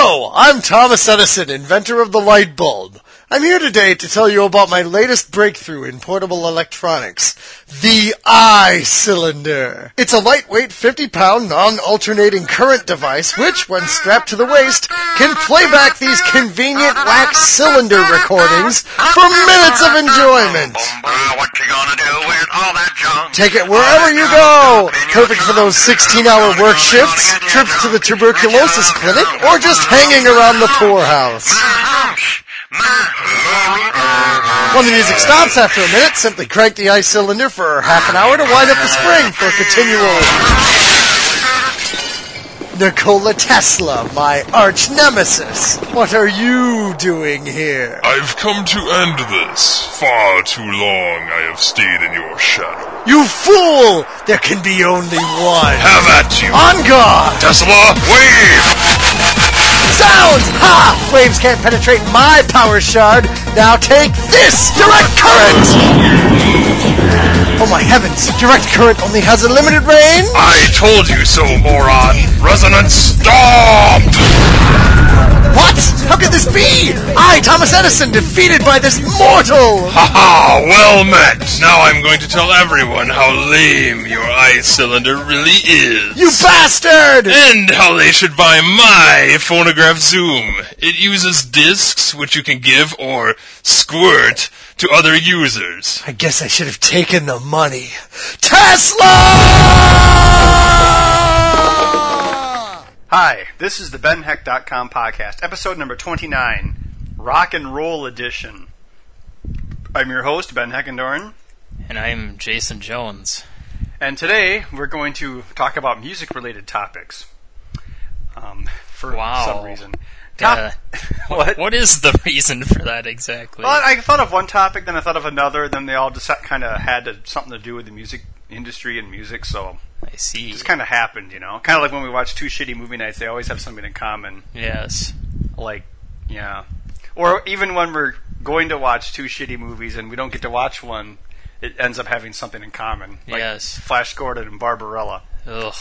Hello, I'm Thomas Edison, inventor of the light bulb. I'm here today to tell you about my latest breakthrough in portable electronics, the iCylinder. It's a lightweight 50-pound non-alternating current device which, when strapped to the waist, can play back these convenient wax cylinder recordings for minutes of enjoyment. What you gonna do with all that junk? Take it wherever you go. Perfect for those 16-hour work shifts, trips to the tuberculosis clinic, or just hanging around the poorhouse. When the music stops after a minute, simply crank the iCylinder for half an hour to wind up the spring for continual... Nikola Tesla, my arch nemesis. What are you doing here? I've come to end this. Far too long I have stayed in your shadow. You fool! There can be only one. Have at you! On guard! Tesla, wave! Sounds! Ha! Waves can't penetrate my power shard. Now take this! Direct current! Oh my heavens! Direct current only has a limited range? I told you so, moron! Resonance, stop! What? How could this be? I, Thomas Edison, defeated by this mortal! Haha, well met! Now I'm going to tell everyone how lame your iCylinder really is. You bastard! And how they should buy my phonograph Zoom. It uses discs which you can give or squirt to other users. I guess I should have taken the money. Tesla! Hi, this is the BenHeck.com podcast, episode number 29, Rock and Roll Edition. I'm your host, Ben Heckendorn. And I'm Jason Jones. And today, we're going to talk about music-related topics. For some reason. What is the reason for that exactly? Well, I thought of one topic, then I thought of another, then they all just kind of had something to do with the music industry and music, so... I see. It just kind of happened, you know? Kind of like when we watch two shitty movie nights, they always have something in common. Yes. Like, yeah. Or even when we're going to watch two shitty movies and we don't get to watch one, it ends up having something in common. Like yes. Flash Gordon and Barbarella. Ugh.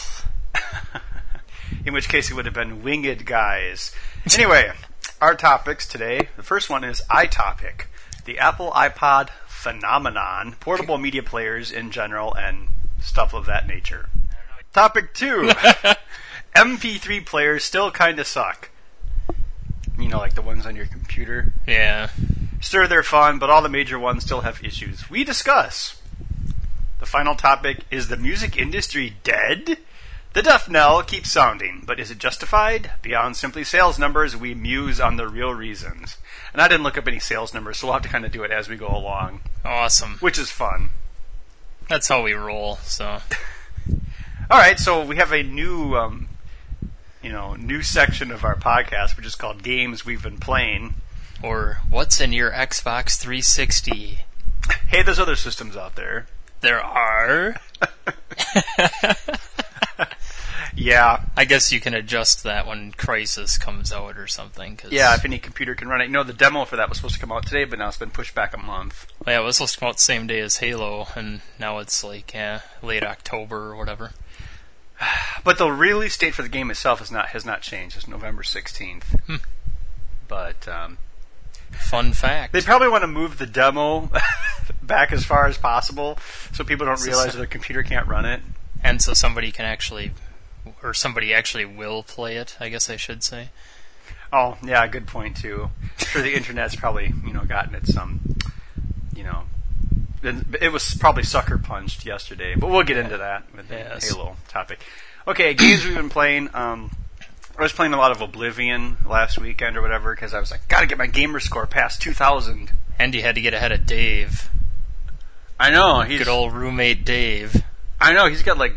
In which case it would have been Winged Guys. Anyway, our topics today. The first one is iTopic, the Apple iPod phenomenon, portable media players in general, and stuff of that nature. Topic 2. MP3 players still kind of suck. You know, like the ones on your computer. Yeah. Sure, they're fun, but all the major ones still have issues. We discuss. The final topic is the music industry dead? The death knell keeps sounding, but is it justified? Beyond simply sales numbers, we muse on the real reasons. And I didn't look up any sales numbers, so we'll have to kind of do it as we go along. Awesome. Which is fun. That's how we roll, so... Alright, so we have a new, new section of our podcast, which is called Games We've Been Playing. Or, What's in Your Xbox 360? Hey, there's other systems out there. There are? Yeah. I guess you can adjust that when Crysis comes out or something. Cause yeah, if any computer can run it. You know, the demo for that was supposed to come out today, but now it's been pushed back a month. Well, yeah, it was supposed to come out the same day as Halo, and now it's like, late October or whatever. But the release date for the game itself has not changed. It's November 16th. But, fun fact. They probably want to move the demo back as far as possible so people don't realize their computer can't run it. And so somebody actually will play it, I guess I should say. Oh, yeah, good point, too. I'm sure the internet's probably, gotten it some, it was probably sucker punched yesterday, but we'll get into that with the Halo topic. Okay, games we've been playing. I was playing a lot of Oblivion last weekend or whatever because I was like, gotta get my gamer score past 2,000. And you had to get ahead of Dave. I know. Good old roommate Dave. I know, he's got like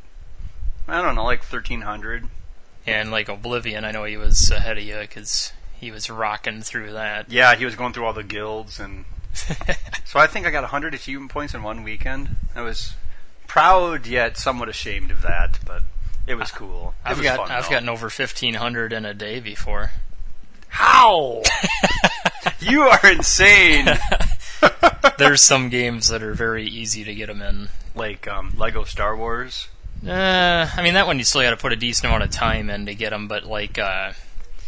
1,300. Yeah, and like Oblivion, I know he was ahead of you because he was rocking through that. Yeah, he was going through all the guilds, and so I think I got 100 achievement points in one weekend. I was proud yet somewhat ashamed of that, but it was cool. I've gotten over 1,500 in a day before. How? You are insane. There's some games that are very easy to get them in, like Lego Star Wars. I mean, that one you still got to put a decent amount of time in to get them, but like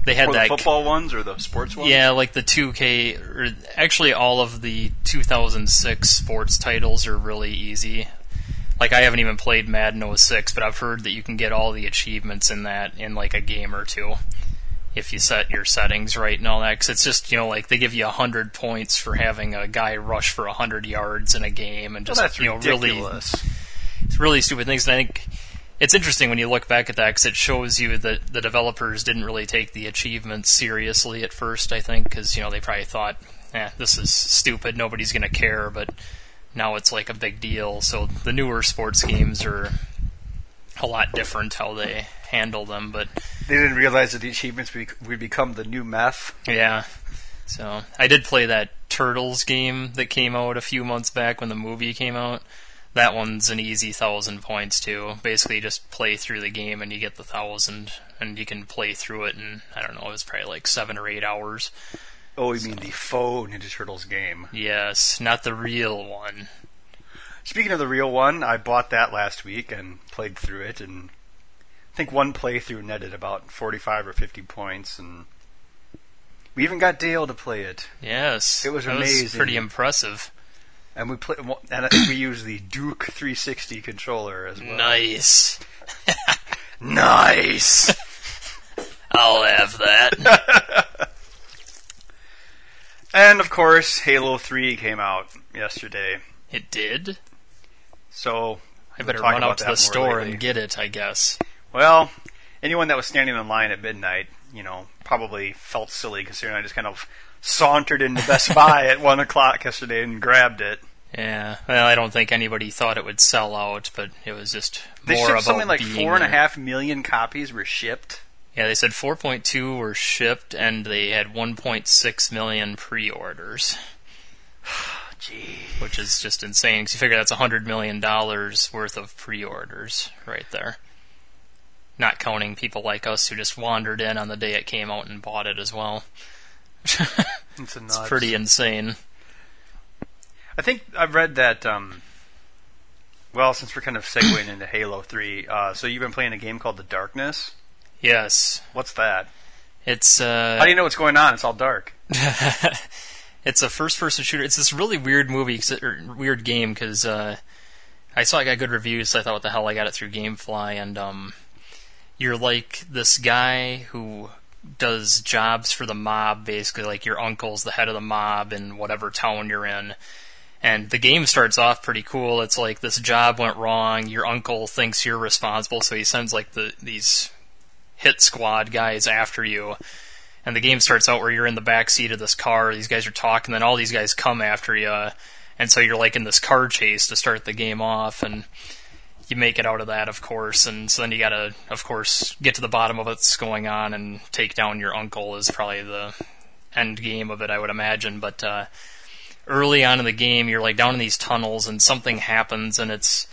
they had Or the that football ones or the sports ones? Yeah, like the 2K, or actually all of the 2006 sports titles are really easy. Like, I haven't even played Madden 06, but I've heard that you can get all the achievements in that in like a game or two if you set your settings right and all that. Because it's just, like they give you 100 points for having a guy rush for 100 yards in a game, and just that's ridiculous. It's really stupid things. And I think it's interesting when you look back at that, because it shows you that the developers didn't really take the achievements seriously at first, I think, because they probably thought, this is stupid, nobody's going to care, but now it's like a big deal. So the newer sports games are a lot different how they handle them, but they didn't realize that the achievements would become the new meth. Yeah. So I did play that Turtles game that came out a few months back when the movie came out. That one's an easy 1,000 points too. Basically, just play through the game and you get the 1,000, and you can play through it in, I don't know, it was probably like 7 or 8 hours. Oh, you mean the faux Ninja Turtles game? Yes, not the real one. Speaking of the real one, I bought that last week and played through it, and I think one playthrough netted about 45 or 50 points, and we even got Dale to play it. Yes, it was that amazing. Was pretty impressive. And we used the Duke 360 controller as well. Nice. Nice. I'll have that. And of course, Halo 3 came out yesterday. It did? So I better run out to the store and get it, I guess. Well, anyone that was standing in line at midnight, probably felt silly considering I just kind of sauntered into Best Buy at 1 o'clock yesterday and grabbed it. Yeah, well, I don't think anybody thought it would sell out, but it was just they more shipped about something like being 4.5 million copies were shipped. Yeah, they said 4.2 were shipped, and they had 1.6 million pre-orders. Gee. Which is just insane, because you figure that's $100 million worth of pre-orders right there. Not counting people like us who just wandered in on the day it came out and bought it as well. It's pretty insane. I think I've read that, well, since we're kind of segueing into Halo 3, so you've been playing a game called The Darkness? Yes. What's that? It's, How do you know what's going on? It's all dark. It's a first-person shooter. It's this really weird weird game, because I saw it got good reviews, so I thought, what the hell, I got it through GameFly, and you're like this guy who does jobs for the mob, basically, like your uncle's the head of the mob in whatever town you're in. And the game starts off pretty cool. It's like this job went wrong, your uncle thinks you're responsible, so he sends like these hit squad guys after you. And the game starts out where you're in the back seat of this car, these guys are talking, then all these guys come after you, and so you're like in this car chase to start the game off, and you make it out of that, of course, and so then you gotta, of course, get to the bottom of what's going on and take down your uncle is probably the end game of it, I would imagine, but early on in the game, you're like down in these tunnels, and something happens, and it's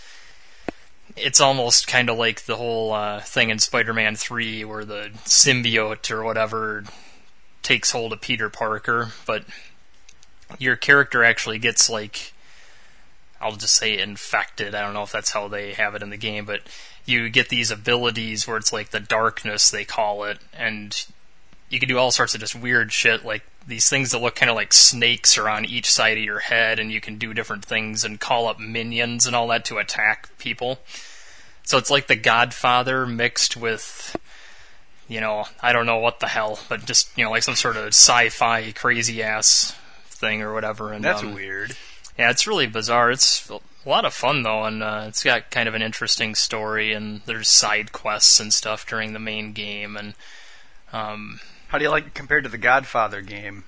almost kind of like the whole thing in Spider-Man 3 where the symbiote or whatever takes hold of Peter Parker, but your character actually gets, like, I'll just say infected. I don't know if that's how they have it in the game, but you get these abilities where it's like the darkness, they call it, and you can do all sorts of just weird shit, like these things that look kind of like snakes are on each side of your head, and you can do different things and call up minions and all that to attack people. So it's like The Godfather mixed with, I don't know what the hell, but just, like some sort of sci-fi crazy-ass thing or whatever. And that's weird. Yeah, it's really bizarre. It's a lot of fun, though, and it's got kind of an interesting story, and there's side quests and stuff during the main game, and how do you like it compared to the Godfather game?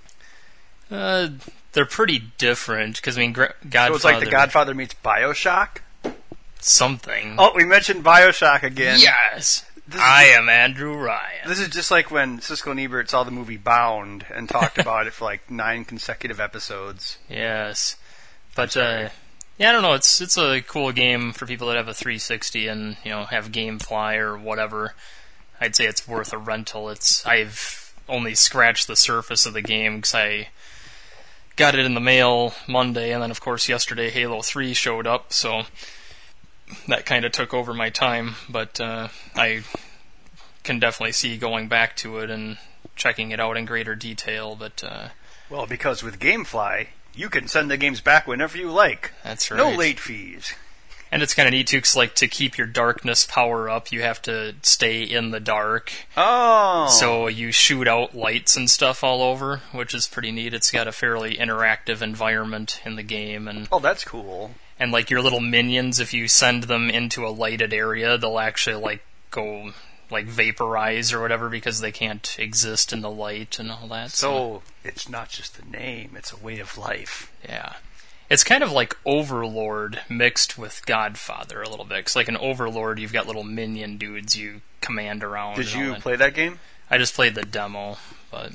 They're pretty different, because, Godfather... So it's like the Godfather meets Bioshock? Something. Oh, we mentioned Bioshock again. Yes! I am Andrew Ryan. This is just like when Siskel and Ebert saw the movie Bound and talked about it for like 9 consecutive episodes. Yes. But, yeah, I don't know, it's a cool game for people that have a 360 and, have GameFly or whatever. I'd say it's worth a rental. I've only scratched the surface of the game because I got it in the mail Monday, and then of course yesterday Halo 3 showed up, so that kind of took over my time, but I can definitely see going back to it and checking it out in greater detail, but Well, because with GameFly, you can send the games back whenever you like. that's right. No late fees. And it's kind of neat too, 'cause like to keep your darkness power up, you have to stay in the dark. Oh. So you shoot out lights and stuff all over, which is pretty neat. It's got a fairly interactive environment in the game, and Oh, that's cool. like your little minions, if you send them into a lighted area, they'll actually like go like vaporize or whatever because they can't exist in the light and all that. So, it's not just a name, it's a way of life. Yeah. It's kind of like Overlord mixed with Godfather a little bit. 'Cause like in Overlord, you've got little minion dudes you command around. Did and all you that. play that game? I just played the demo, but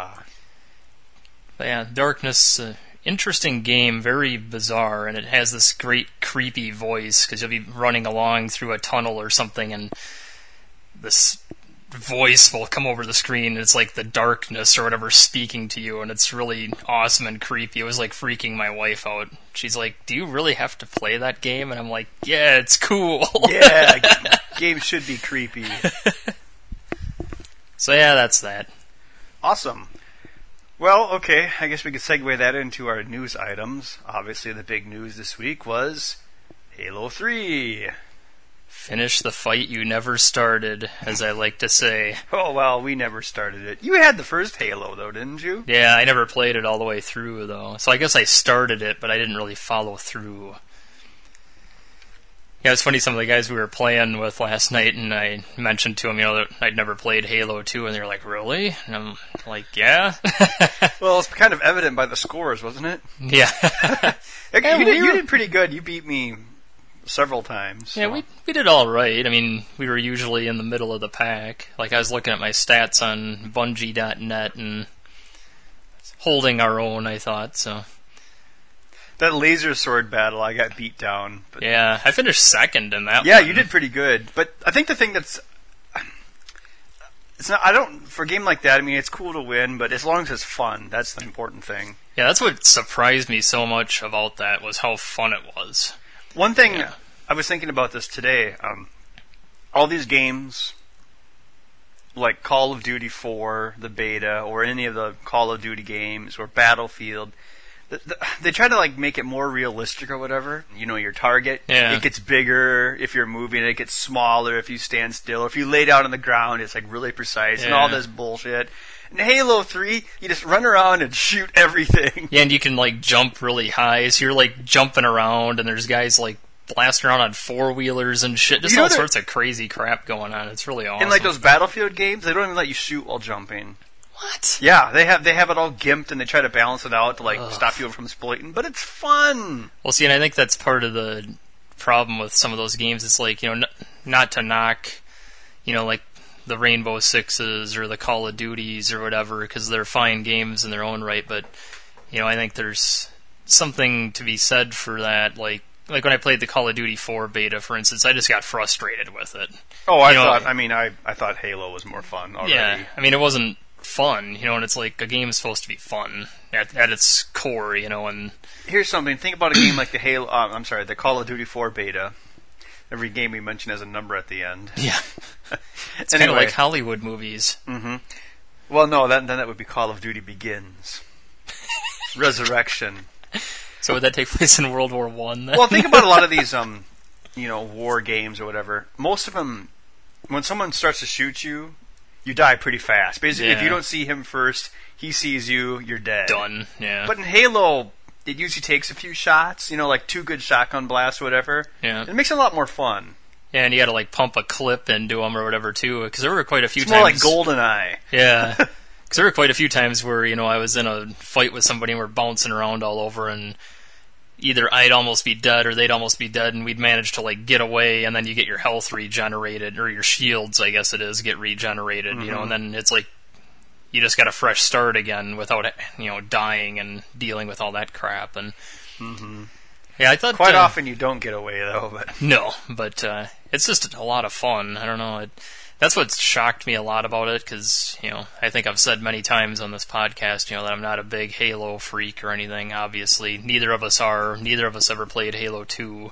yeah, Darkness, interesting game, very bizarre, and it has this great creepy voice because you'll be running along through a tunnel or something, and this voice will come over the screen, and it's like the darkness or whatever speaking to you, and it's really awesome and creepy. It was like freaking my wife out. She's like, "Do you really have to play that game?" And I'm like, "Yeah, it's cool." Yeah, games should be creepy. So yeah, that's that. Awesome. Well, okay, I guess we could segue that into our news items. Obviously, the big news this week was Halo 3. Finish the fight you never started, as I like to say. Oh, well, we never started it. You had the first Halo, though, didn't you? Yeah, I never played it all the way through, though. So I guess I started it, but I didn't really follow through. Yeah, it's funny, some of the guys we were playing with last night, and I mentioned to them, that I'd never played Halo 2, and they were like, "Really?" And I'm like, "Yeah." Well, it's kind of evident by the scores, wasn't it? Yeah. You did pretty good. You beat me several times. Yeah, so. we did all right. I mean, we were usually in the middle of the pack. Like, I was looking at my stats on Bungie.net and holding our own, I thought, so. That laser sword battle, I got beat down. But Yeah, I finished second in that yeah, one. you did pretty good. But I think the thing that's... It's not. I don't... For a game like that, I mean, it's cool to win, but as long as it's fun, that's the important thing. Yeah, that's what surprised me so much about that, was how fun it was. One thing, Yeah. I was thinking about this today. All these games, like Call of Duty 4, the beta, or any of the Call of Duty games, or Battlefield, they try to like make it more realistic or whatever. You know, your target, Yeah. it gets bigger if you're moving, it gets smaller if you stand still. If you lay down on the ground, it's like really precise and all Yeah. this bullshit. In Halo 3, you just run around and shoot everything. Yeah, and you can, like, jump really high, so you're, like, jumping around, and there's guys, like, blasting around on four-wheelers and shit. Just You know all that- sorts of crazy crap going on. It's really awesome. In like those Battlefield games, they don't even let you shoot while jumping. What? Yeah, they have it all gimped and they try to balance it out to like stop you from exploiting, but it's fun. Well, see, and I think that's part of the problem with some of those games. It's like, not to knock, like the Rainbow Sixes or the Call of Duties or whatever, because they're fine games in their own right, but, I think there's something to be said for that. Like when I played the Call of Duty 4 beta, for instance, I just got frustrated with it. Oh, I thought Halo was more fun already. Yeah, I mean, it wasn't fun, and it's like a game is supposed to be fun at its core, and... Here's something, think about a game like the Call of Duty 4 beta. Every game we mention has a number at the end. Yeah. It's kind of like Hollywood movies. Mm-hmm. Well, no, then that would be Call of Duty Begins. Resurrection. So would that take place in World War I then? Well, think about a lot of these, war games or whatever. Most of them, when someone starts to shoot you, you die pretty fast. Basically, if Yeah. you don't see him first, he sees you, you're dead. Done, yeah. But in Halo, it usually takes a few shots, like 2 good shotgun blasts or whatever. Yeah. It makes it a lot more fun. Yeah, and you gotta, pump a clip into them or whatever, too, because there were quite a few It's times... more like GoldenEye. Yeah. Because there were quite a few times where, I was in a fight with somebody and we're bouncing around all over, and either I'd almost be dead or they'd almost be dead, and we'd manage to, get away, and then you get your health regenerated, or your shields, I guess it is, get regenerated, and then it's like, you just got a fresh start again without, dying and dealing with all that crap, and... Yeah, I thought... Quite often you don't get away, though. But No, but it's just a lot of fun. I don't know. That's what shocked me a lot about it, because, I think I've said many times on this podcast, that I'm not a big Halo freak or anything, obviously. Neither of us are. Neither of us ever played Halo 2,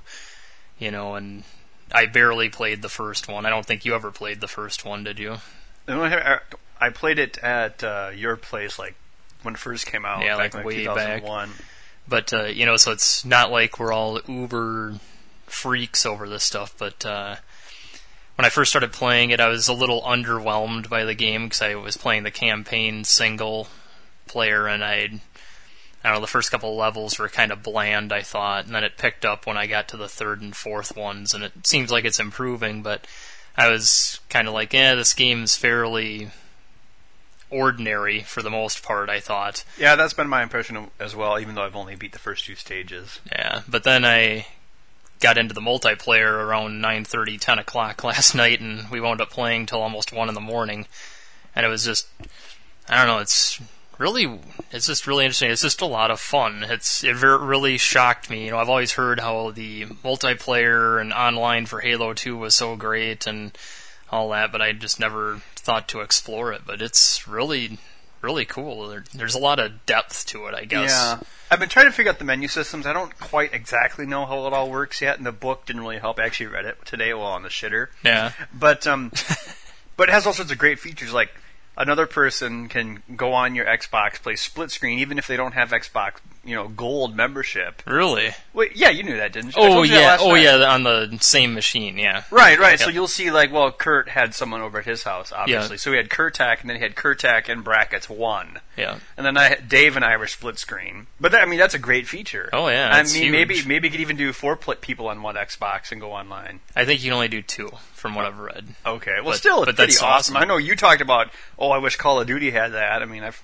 and I barely played the first one. I don't think you ever played the first one, did you? I played it at your place, like when it first came out. Yeah, back like in, way 2001. back. But so it's not like we're all uber freaks over this stuff. But when I first started playing it, I was a little underwhelmed by the game because I was playing the campaign single player, and I don't know, the first couple of levels were kind of bland, I thought, and then it picked up when I got to the third and fourth ones, and it seems like it's improving, but I was kind of like, this game's fairly ordinary for the most part, I thought. Yeah, that's been my impression as well, even though I've only beat the first 2 stages. Yeah, but then I got into the multiplayer around 9:30, 10 o'clock last night, and we wound up playing till almost 1 in the morning, and it was just, I don't know, it's just really interesting. It's just a lot of fun. It really shocked me. I've always heard how the multiplayer and online for Halo 2 was so great and all that, but I just never thought to explore it. But it's really, really cool. There's a lot of depth to it, I guess. Yeah. I've been trying to figure out the menu systems. I don't quite exactly know how it all works yet, and the book didn't really help. I actually read it today while on the shitter. Yeah. But it has all sorts of great features, like another person can go on your Xbox, play split screen, even if they don't have Xbox, Gold membership. Really? Wait, yeah, you knew that, didn't you? Oh yeah, on the same machine, yeah. Right. Yep. So you'll see, Kurt had someone over at his house, obviously. Yeah. So he had Kurtak, and then he had Kurtak in brackets 1. Yeah. And then Dave and I were split screen. But that's a great feature. Oh yeah, it's huge. maybe you could even do 4 people on one Xbox and go online. I think you can only do 2, from what I've read. Okay, well, But still, it's pretty that's awesome. awesome. I know you talked about, I wish Call of Duty had that.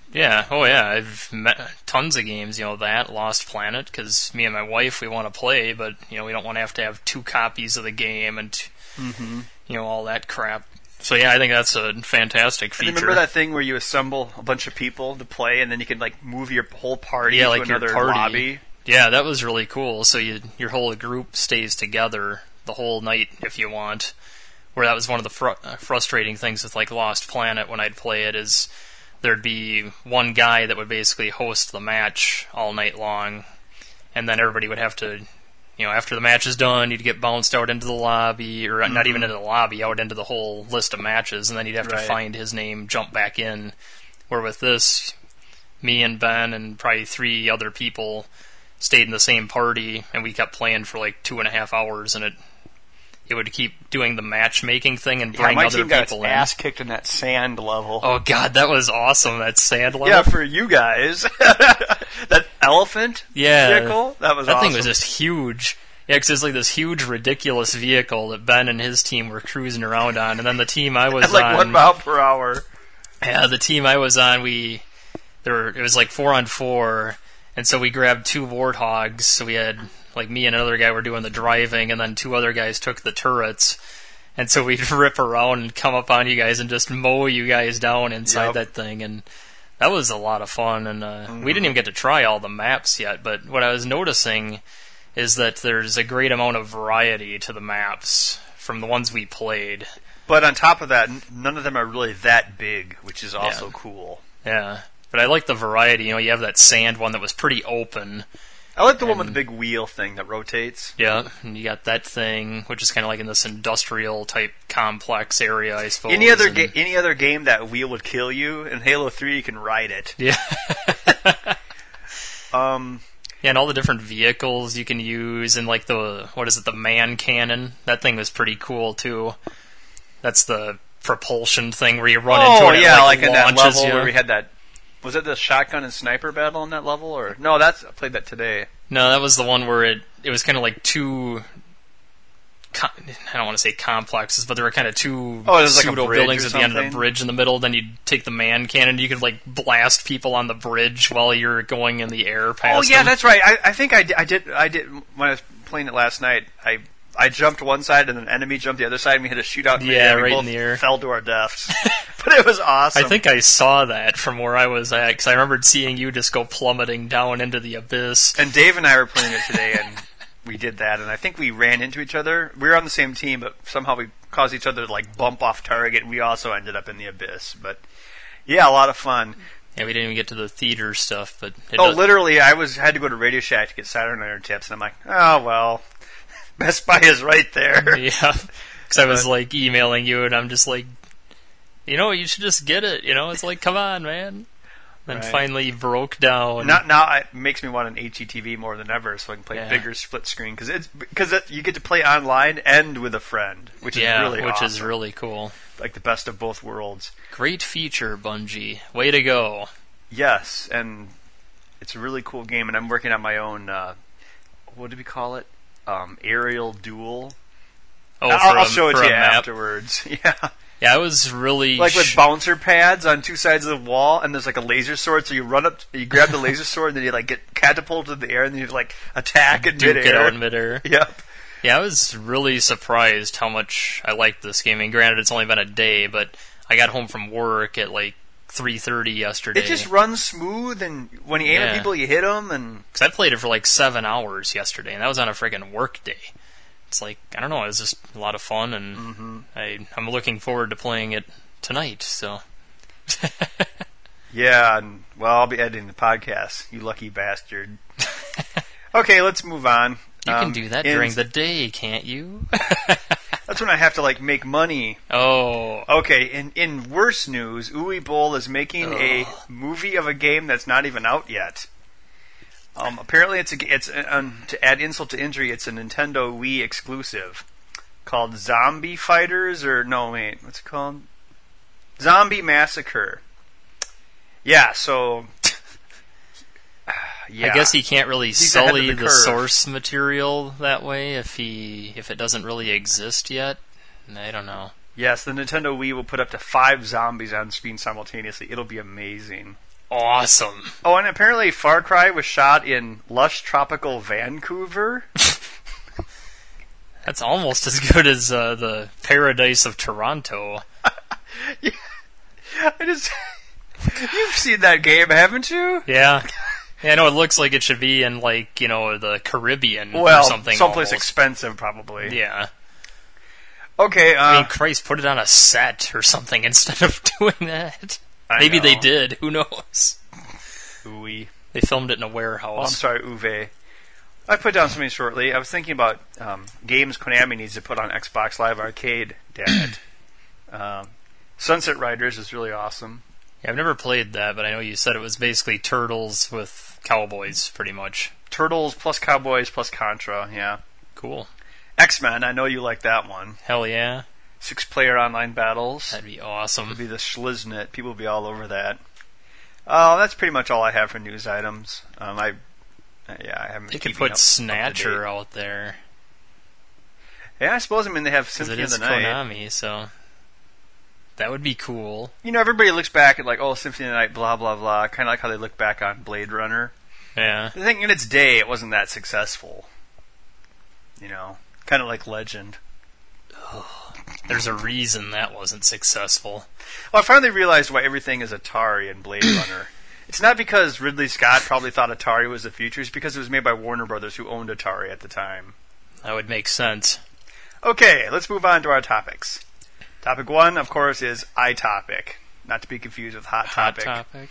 I've met tons of games, that Lost Planet, because me and my wife, we want to play, but we don't want to have 2 copies of the game and all that crap. So yeah, I think that's a fantastic feature. And remember that thing where you assemble a bunch of people to play, and then you can move your whole party to your another party. lobby? Yeah, that was really cool. So your whole group stays together the whole night if you want. Where that was one of the frustrating things with Lost Planet when I'd play it, is there'd be one guy that would basically host the match all night long, and then everybody would have to, after the match is done, you'd get bounced out into the lobby, or not even into the lobby, out into the whole list of matches, and then you'd have to find his name, jump back in. Where with this, me and Ben and probably 3 other people stayed in the same party, and we kept playing for 2.5 hours, and it would keep doing the matchmaking thing and bring my other team got people its in. ass kicked in that sand level. Oh god, that was awesome, that sand level. Yeah, for you guys. That elephant vehicle, that was awesome. That thing was just huge. Yeah, because it's this huge, ridiculous vehicle that Ben and his team were cruising around on, and then the team I was at on... 1 mile per hour. Yeah, the team I was on, it was 4-on-4, and so we grabbed 2 warthogs, so we had... me and another guy were doing the driving, and then 2 other guys took the turrets. And so we'd rip around and come up on you guys and just mow you guys down inside that thing. And that was a lot of fun. And we didn't even get to try all the maps yet. But what I was noticing is that there's a great amount of variety to the maps from the ones we played. But on top of that, none of them are really that big, which is also cool. Yeah. But I like the variety. You have that sand one that was pretty open. I like the one with the big wheel thing that rotates. Yeah, and you got that thing, which is kind of in this industrial type complex area, I suppose. Any other game that wheel would kill you. In Halo 3, you can ride it. Yeah. Yeah, and all the different vehicles you can use, and the man cannon. That thing was pretty cool too. That's the propulsion thing where you run into it. Oh yeah, in that level you. Where we had that. Was it the shotgun and sniper battle on that level, or no? I played that today. No, that was the one where it was kind of 2. I don't want to say complexes, but there were kind of 2 pseudo buildings at the end of the bridge in the middle. Then you'd take the man cannon, you could blast people on the bridge while you're going in the air past. Oh yeah, them. that's right. I think I did when I was playing it last night. I jumped one side and an enemy jumped the other side, and we had a shootout. Yeah, right in the air. Fell to our deaths, but it was awesome. I think I saw that from where I was at, because I remembered seeing you just go plummeting down into the abyss. And Dave and I were playing it today, and we did that, and I think we ran into each other. We were on the same team, but somehow we caused each other to bump off target, and we also ended up in the abyss. But yeah, a lot of fun. Yeah, we didn't even get to the theater stuff, but literally, I had to go to Radio Shack to get Saturn Iron tips, and I'm like, oh well. Best Buy is right there. Yeah, because I was emailing you, and I'm just You should just get it. It's like, come on, man. Then Right. finally broke down. Now it makes me want an HDTV more than ever, so I can play Yeah. bigger split screen because you get to play online and with a friend, which is really which awesome. is really cool. Like the best of both worlds. Great feature, Bungie. Way to go. Yes, and it's a really cool game, and I'm working on my own. What do we call it? Aerial duel. Oh, I'll show it for to a you map. afterwards. Yeah. Yeah, I was really Like with bouncer pads on two sides of the wall, and there's like a laser sword, so you run up, you grab the laser sword, and then you like get catapulted in the air, and then you like attack in Duke it midair. out in midair. Yep. Yeah, I was really surprised how much I liked this game. I mean, granted, it's only been a day, but I got home from work at like 3:30 yesterday. It just runs smooth, and when you aim at Yeah. people, you hit them, and Because I played it for like 7 hours yesterday, and that was on a friggin' work day. It's like, I don't know, it was just a lot of fun, and I'm looking forward to playing it tonight, so. yeah, and well, I'll be editing the podcast. You lucky bastard. Okay, let's move on. You can do that in- during the day, can't you? That's when I have to like make money. Oh. Okay, in worse news, Uwe Boll is making a movie of a game that's not even out yet. Apparently, it's to add insult to injury, it's a Nintendo Wii exclusive called Zombie Fighters, or no, wait, what's it called? Zombie Massacre. Yeah, so yeah. I guess he can't really He's ahead of sully the the curve. source material that way if it doesn't really exist yet. I don't know. Yes, the Nintendo Wii will put up to 5 zombies on screen simultaneously. It'll be amazing. Awesome. Oh, and apparently Far Cry was shot in lush tropical Vancouver. That's almost as good as the Paradise of Toronto. You've seen that game, haven't you? Yeah. Yeah, I know it looks like it should be in like, the Caribbean Well, or something. someplace almost. expensive, probably. Yeah. Okay. I mean, Christ, put it on a set or something instead of doing that. I Maybe they know. did. Who knows? Uwe. They filmed it in a Oh, I'm warehouse. sorry, Uwe. I put down something shortly. I was thinking about games Konami needs to put on Xbox Live Arcade. Damn it. Sunset Riders is really awesome. Yeah, I've never played that, but I know you said it was basically Turtles with cowboys, pretty much. Turtles plus Cowboys plus Contra. Yeah. Cool. X-Men. I know you like that one. Hell yeah. 6-player online battles. That'd be awesome. It'll be the Schliznit. People will be all over that. That's pretty much all I have for news items. I haven't. They been could keeping put up Snatcher to date. out there. Yeah, I suppose. I mean, they have Because it Symphony of is the Night. Konami, so that would be cool. You know, everybody looks back at like, oh, Symphony of the Night, blah blah blah. Kind of like how they look back on Blade Runner. Yeah. I think in its day, it wasn't that successful. You know, kind of like Legend. There's a reason that wasn't successful. Well, I finally realized why everything is Atari in Blade Runner. It's not because Ridley Scott probably thought Atari was the future. It's because it was made by Warner Brothers, who owned Atari at the time. That would make sense. Okay, let's move on to our topics. Topic 1, of course, is iTopic. Not to be confused with Hot Topic. Hot Topic.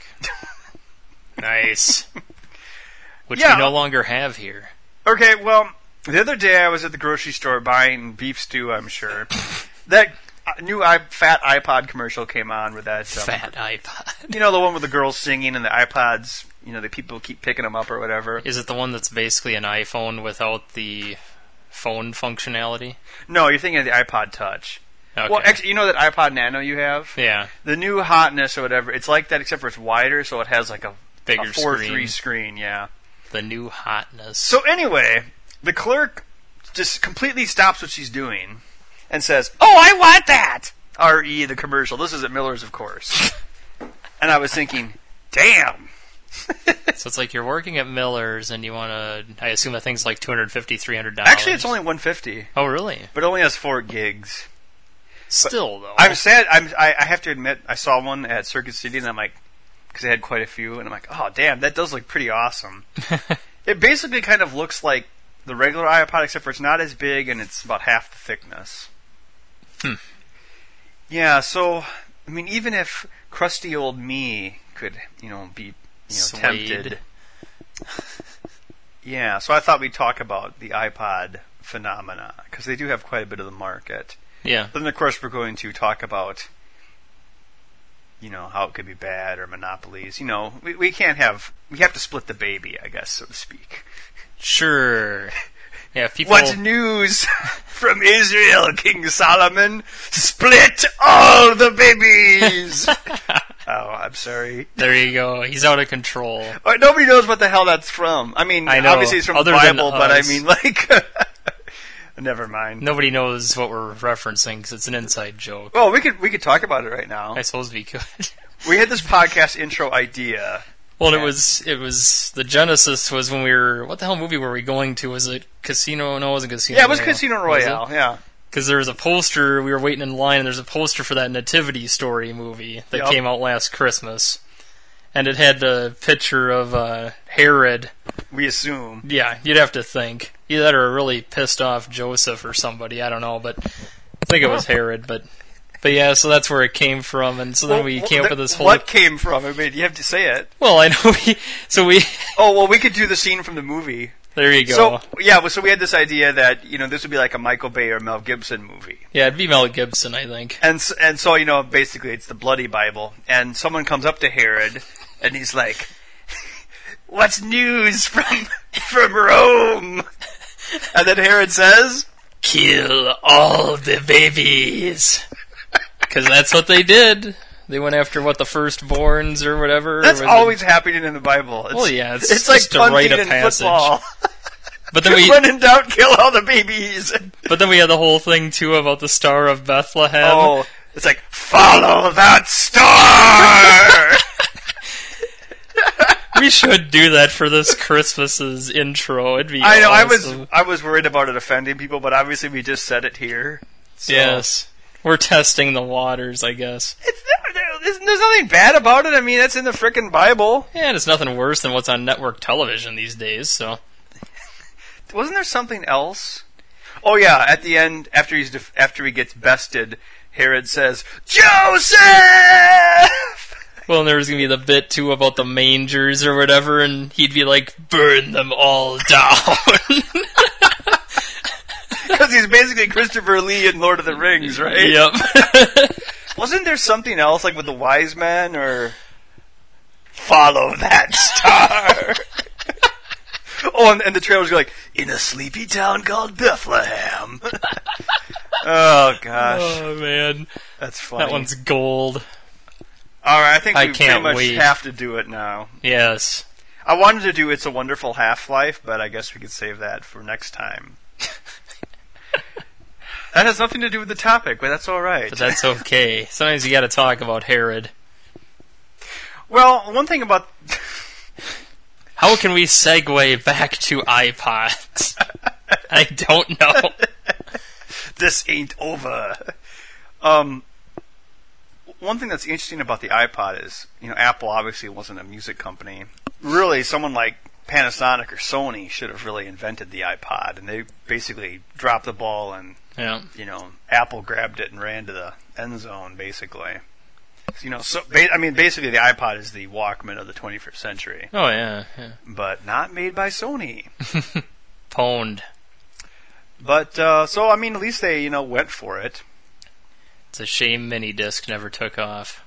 Nice. Which Yeah. we no longer have here. Okay, well, the other day I was at the grocery store buying beef stew, I'm sure. That new fat iPod commercial came on with that. Fat iPod. You know, the one with the girls singing and the iPods, the people keep picking them up or whatever. Is it the one that's basically an iPhone without the phone functionality? No, you're thinking of the iPod Touch. Okay. Well, actually, you know that iPod Nano you have? Yeah. The new hotness or whatever, it's like that except for it's wider, so it has like a Bigger 4:3 screen. screen, yeah. The new hotness. So anyway, the clerk just completely stops what she's doing and says, "Oh, I want that!" R.E. the commercial. This is at Miller's, of course. And I was thinking, damn. So it's like you're working at Miller's and you want to... I assume that thing's like $250, $300. Actually, it's only $150, Oh, really? but it only has 4 gigs. Still, though. I'm sad. I have to admit, I saw one at Circuit City, and I'm like, because they had quite a few, and I'm like, oh, damn, that does look pretty awesome. It basically kind of looks like the regular iPod, except for it's not as big, and it's about half the thickness. Yeah, so, I mean, even if crusty old me could, be, Swayed. tempted. Yeah, so I thought we'd talk about the iPod phenomena, because they do have quite a bit of the market. Yeah. Then, of course, we're going to talk about how it could be bad, or monopolies. We can't have. We have to split the baby, I guess, so to speak. Sure. Yeah, people. What's news from Israel, King Solomon? Split all the babies! Oh, I'm sorry. There you go. He's out of control. Nobody knows what the hell that's from. I mean, I know. obviously it's from Other the than Bible, but I us. mean, like... Never mind. Nobody knows what we're referencing because it's an inside joke. Well, we could talk about it right now. I suppose we could. We had this podcast intro idea. Well, it was the genesis was when we were. What the hell movie were we going to? Was it Casino? No, it wasn't Casino. Yeah, it was Royale. Casino Royale. Yeah. Because there was a poster. We were waiting in line, and there's a poster for that Nativity Story movie that Yep. came out last Christmas, and it had a picture of Herod. We assume. Yeah, you'd have to think either or really pissed off Joseph or somebody. I don't know, but I think it was Herod. But yeah, so that's where it came from, and so then we came up with this whole. What came from? I mean, you have to say it. Well, I know we. Oh well, we could do the scene from the movie. There you go. So yeah, so we had this idea that this would be like a Michael Bay or Mel Gibson movie, Yeah, it'd be Mel Gibson, I think. and so basically it's the Bloody Bible, and someone comes up to Herod, and he's like, "What's news from Rome?" And then Herod says, Kill all the babies. Because that's what they did. They went after, the firstborns or whatever. "That's or always happening in the Bible." Well, yeah, it's it's like just a rite punting of in passage. football. But then When in doubt, kill all the babies. we had the whole thing, too, about the Star of Bethlehem. Oh, it's like, follow that star! We should do that for this Christmas's intro. It'd be I know, awesome. I was worried about it offending people, but obviously we just said it here. So. Yes. We're testing the waters, I guess. There's nothing bad about it. I mean, it's in the frickin' Bible. Yeah, and it's nothing worse than what's on network television these days, so... Wasn't there something else? Oh yeah, at the end, after he gets bested, Herod says, "Joseph!" Well, and there was going to be the bit, too, about the mangers or whatever, and he'd be like, burn them all down. Because he's basically Christopher Lee in Lord of the Rings, right? Yep. Wasn't there something else, like with the wise men, or follow that star? Oh, and the trailers go like, in a sleepy town called Bethlehem. Oh, gosh. Oh, man. That's funny. That one's gold. All right, I think we I pretty can't much wait. have to do it now. Yes. I wanted to do It's a Wonderful Half-Life, but I guess we could save that for next time. That has nothing to do with the topic, but that's all right. But that's okay. Sometimes you gotta talk about Herod. Well, one thing about... How can we segue back to iPods? I don't know. This ain't over. One thing that's interesting about the iPod is, Apple obviously wasn't a music company. Really, someone like Panasonic or Sony should have really invented the iPod, and they basically dropped the ball, and Yeah. Apple grabbed it and ran to the end zone, basically. Basically the iPod is the Walkman of the 21st century, Oh, yeah. but not made by Sony. Pwned. But at least they went for it. It's a shame mini disc never took off.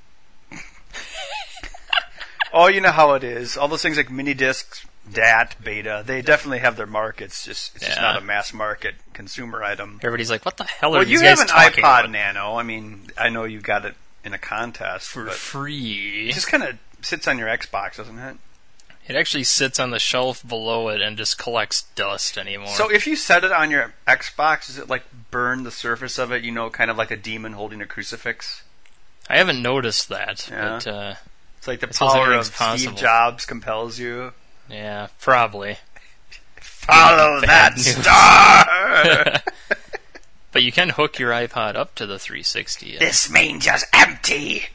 Oh, you know how it is. All those things like mini discs, DAT, beta, they definitely have their markets. It's just Yeah. not a mass market consumer item. Everybody's like, what the hell are Well, these you guys have an talking iPod about? Nano. I mean, I know you got it in a contest, For but free. it just kind of sits on your Xbox, doesn't it? It actually sits on the shelf below it and just collects dust anymore. So if you set it on your Xbox, does it like burn the surface of it? Kind of like a demon holding a crucifix. I haven't noticed that, Yeah. but It's like the I suppose power of anything's possible. Steve Jobs compels you. yeah, probably. Follow Bad that news. star. But you can hook your iPod up to the 360. This manger's empty,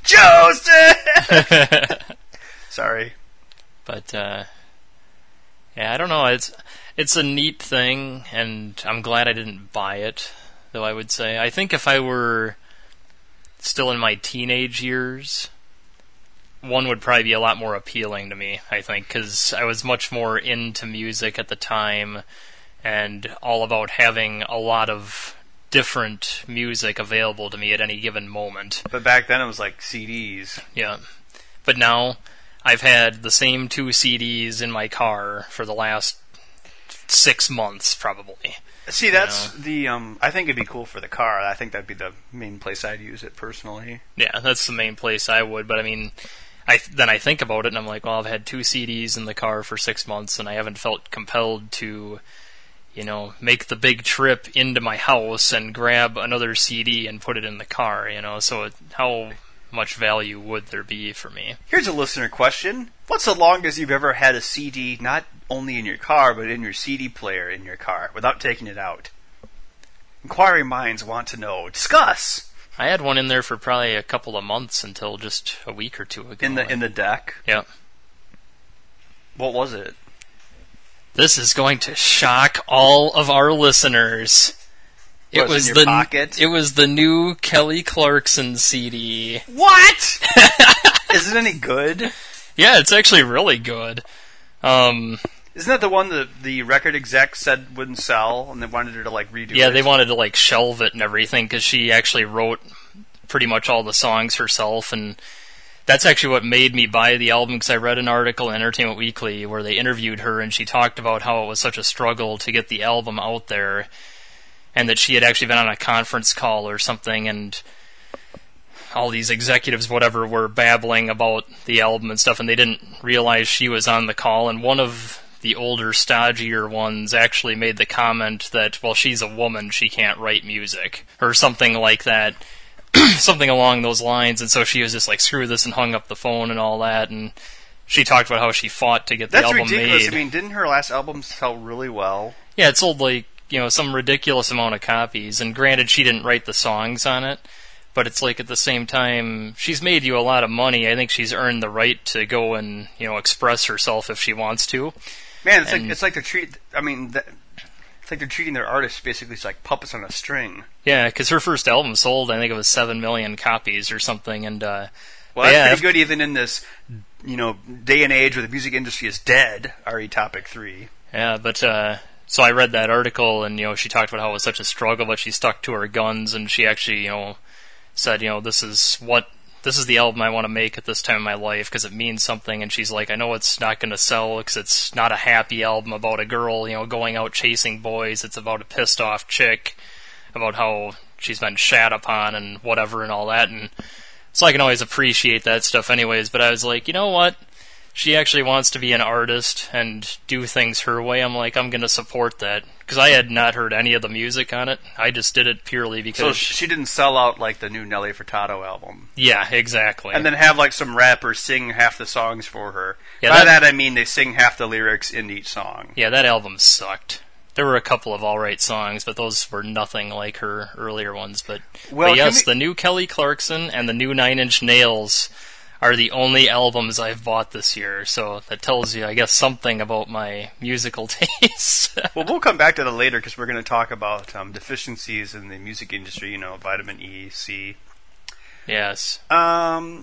Joseph. Sorry. But yeah, I don't know. It's a neat thing, and I'm glad I didn't buy it. Though I would say, I think if I were still in my teenage years, one would probably be a lot more appealing to me. I think because I was much more into music at the time, and all about having a lot of different music available to me at any given moment. But back then it was like CDs. Yeah. But now I've had the same 2 CDs in my car for the last 6 months, probably. See, that's I think it'd be cool for the car. I think that'd be the main place I'd use it personally. Yeah, that's the main place I would. But I mean, then I think about it and I'm like, well, I've had 2 CDs in the car for 6 months and I haven't felt compelled to, make the big trip into my house and grab another CD and put it in the car, So how much value would there be for me? Here's a listener question. What's the longest you've ever had a CD not only in your car, but in your CD player in your car without taking it out? Inquiring minds want to know. Discuss! I had one in there for probably a couple of months until just a week or 2 ago. In the deck? Yeah. What was it? This is going to shock all of our listeners. It was in your pocket? It was the new Kelly Clarkson CD. What? Is it any good? Yeah, it's actually really good. Isn't that the one that the record exec said wouldn't sell, and they wanted her to redo it? Yeah, they wanted to shelve it and everything because she actually wrote pretty much all the songs herself, and that's actually what made me buy the album, because I read an article in Entertainment Weekly where they interviewed her, and she talked about how it was such a struggle to get the album out there, and that she had actually been on a conference call or something, and all these executives, whatever, were babbling about the album and stuff, and they didn't realize she was on the call, and one of the older, stodgier ones actually made the comment that, well, she's a woman, she can't write music, or something like that. Something along those lines, and so she was just like, screw this, and hung up the phone and all that, and she talked about how she fought to get the album made. That's ridiculous. I mean, didn't her last album sell really well? Yeah, it sold some ridiculous amount of copies, and granted, she didn't write the songs on it, but it's at the same time, she's made you a lot of money. I think she's earned the right to go and, express herself if she wants to. Man, it's like they're treating their artists basically like puppets on a string. Yeah, because her first album sold, I think it was 7 million copies or something, and well, that's pretty good even in this, day and age where the music industry is dead. RE Topic 3. Yeah, but so I read that article, and she talked about how it was such a struggle, but she stuck to her guns, and she actually, said, this is the album I want to make at this time of my life because it means something. And she's like, I know it's not going to sell because it's not a happy album about a girl, going out chasing boys. It's about a pissed off chick, about how she's been shat upon and whatever and all that. And so I can always appreciate that stuff anyways. But I was like, you know what? She actually wants to be an artist and do things her way. I'm like, I'm going to support that. Because I had not heard any of the music on it. I just did it purely because... So she didn't sell out like the new Nelly Furtado album. Yeah, exactly. And then have some rappers sing half the songs for her. Yeah, By that I mean they sing half the lyrics in each song. Yeah, that album sucked. There were a couple of alright songs, but those were nothing like her earlier ones. But yes, the new Kelly Clarkson and the new Nine Inch Nails are the only albums I've bought this year, so that tells you, I guess, something about my musical taste. Well, we'll come back to that later, because we're going to talk about deficiencies in the music industry, vitamin E, C. Yes. Yeah.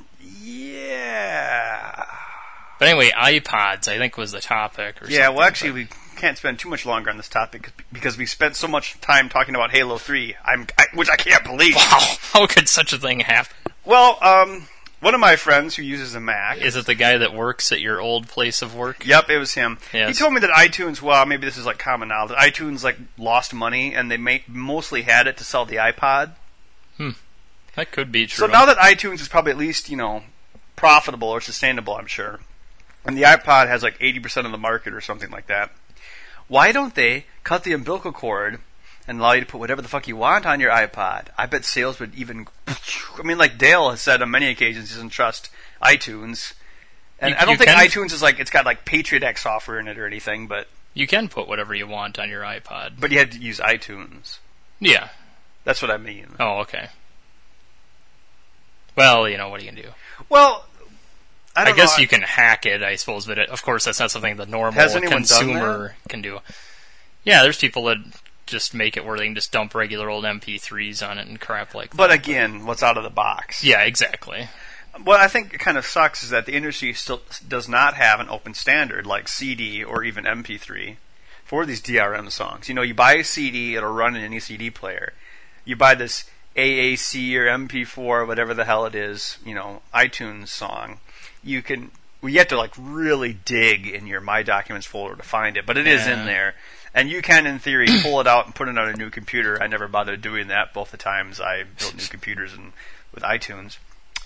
But anyway, iPods, I think, was the topic. Yeah, well, actually, we can't spend too much longer on this topic, because we spent so much time talking about Halo 3, which I can't believe. Wow, how could such a thing happen? Well, one of my friends who uses a Mac... Is it the guy that works at your old place of work? Yep, it was him. Yes. He told me that iTunes, maybe this is common knowledge, that iTunes lost money and they mostly had it to sell the iPod. That could be true. So now that iTunes is probably at least, profitable or sustainable, I'm sure, and the iPod has 80% of the market or something like that, why don't they cut the umbilical cord and allow you to put whatever the fuck you want on your iPod? I bet sales would even... Dale has said on many occasions he doesn't trust iTunes. And I don't think iTunes is it's got Patriot Act software in it or anything, but... You can put whatever you want on your iPod. But you had to use iTunes. Yeah. That's what I mean. Oh, okay. Well, what are you going to do? Well, I guess you can hack it, I suppose, but of course that's not something the normal consumer can do. Yeah, there's people that just make it where they can just dump regular old MP3s on it and crap like that. But again, what's out of the box? Yeah, exactly. What I think kind of sucks is that the industry still does not have an open standard like CD or even MP3 for these DRM songs. You buy a CD, it'll run in any CD player. you buy this AAC or MP4 or whatever the hell it is, iTunes song, you have to like really dig in your My Documents folder to find it, but it is in there. And you can, in theory, pull it out and put it on a new computer. I never bothered doing that both the times I built new computers with iTunes.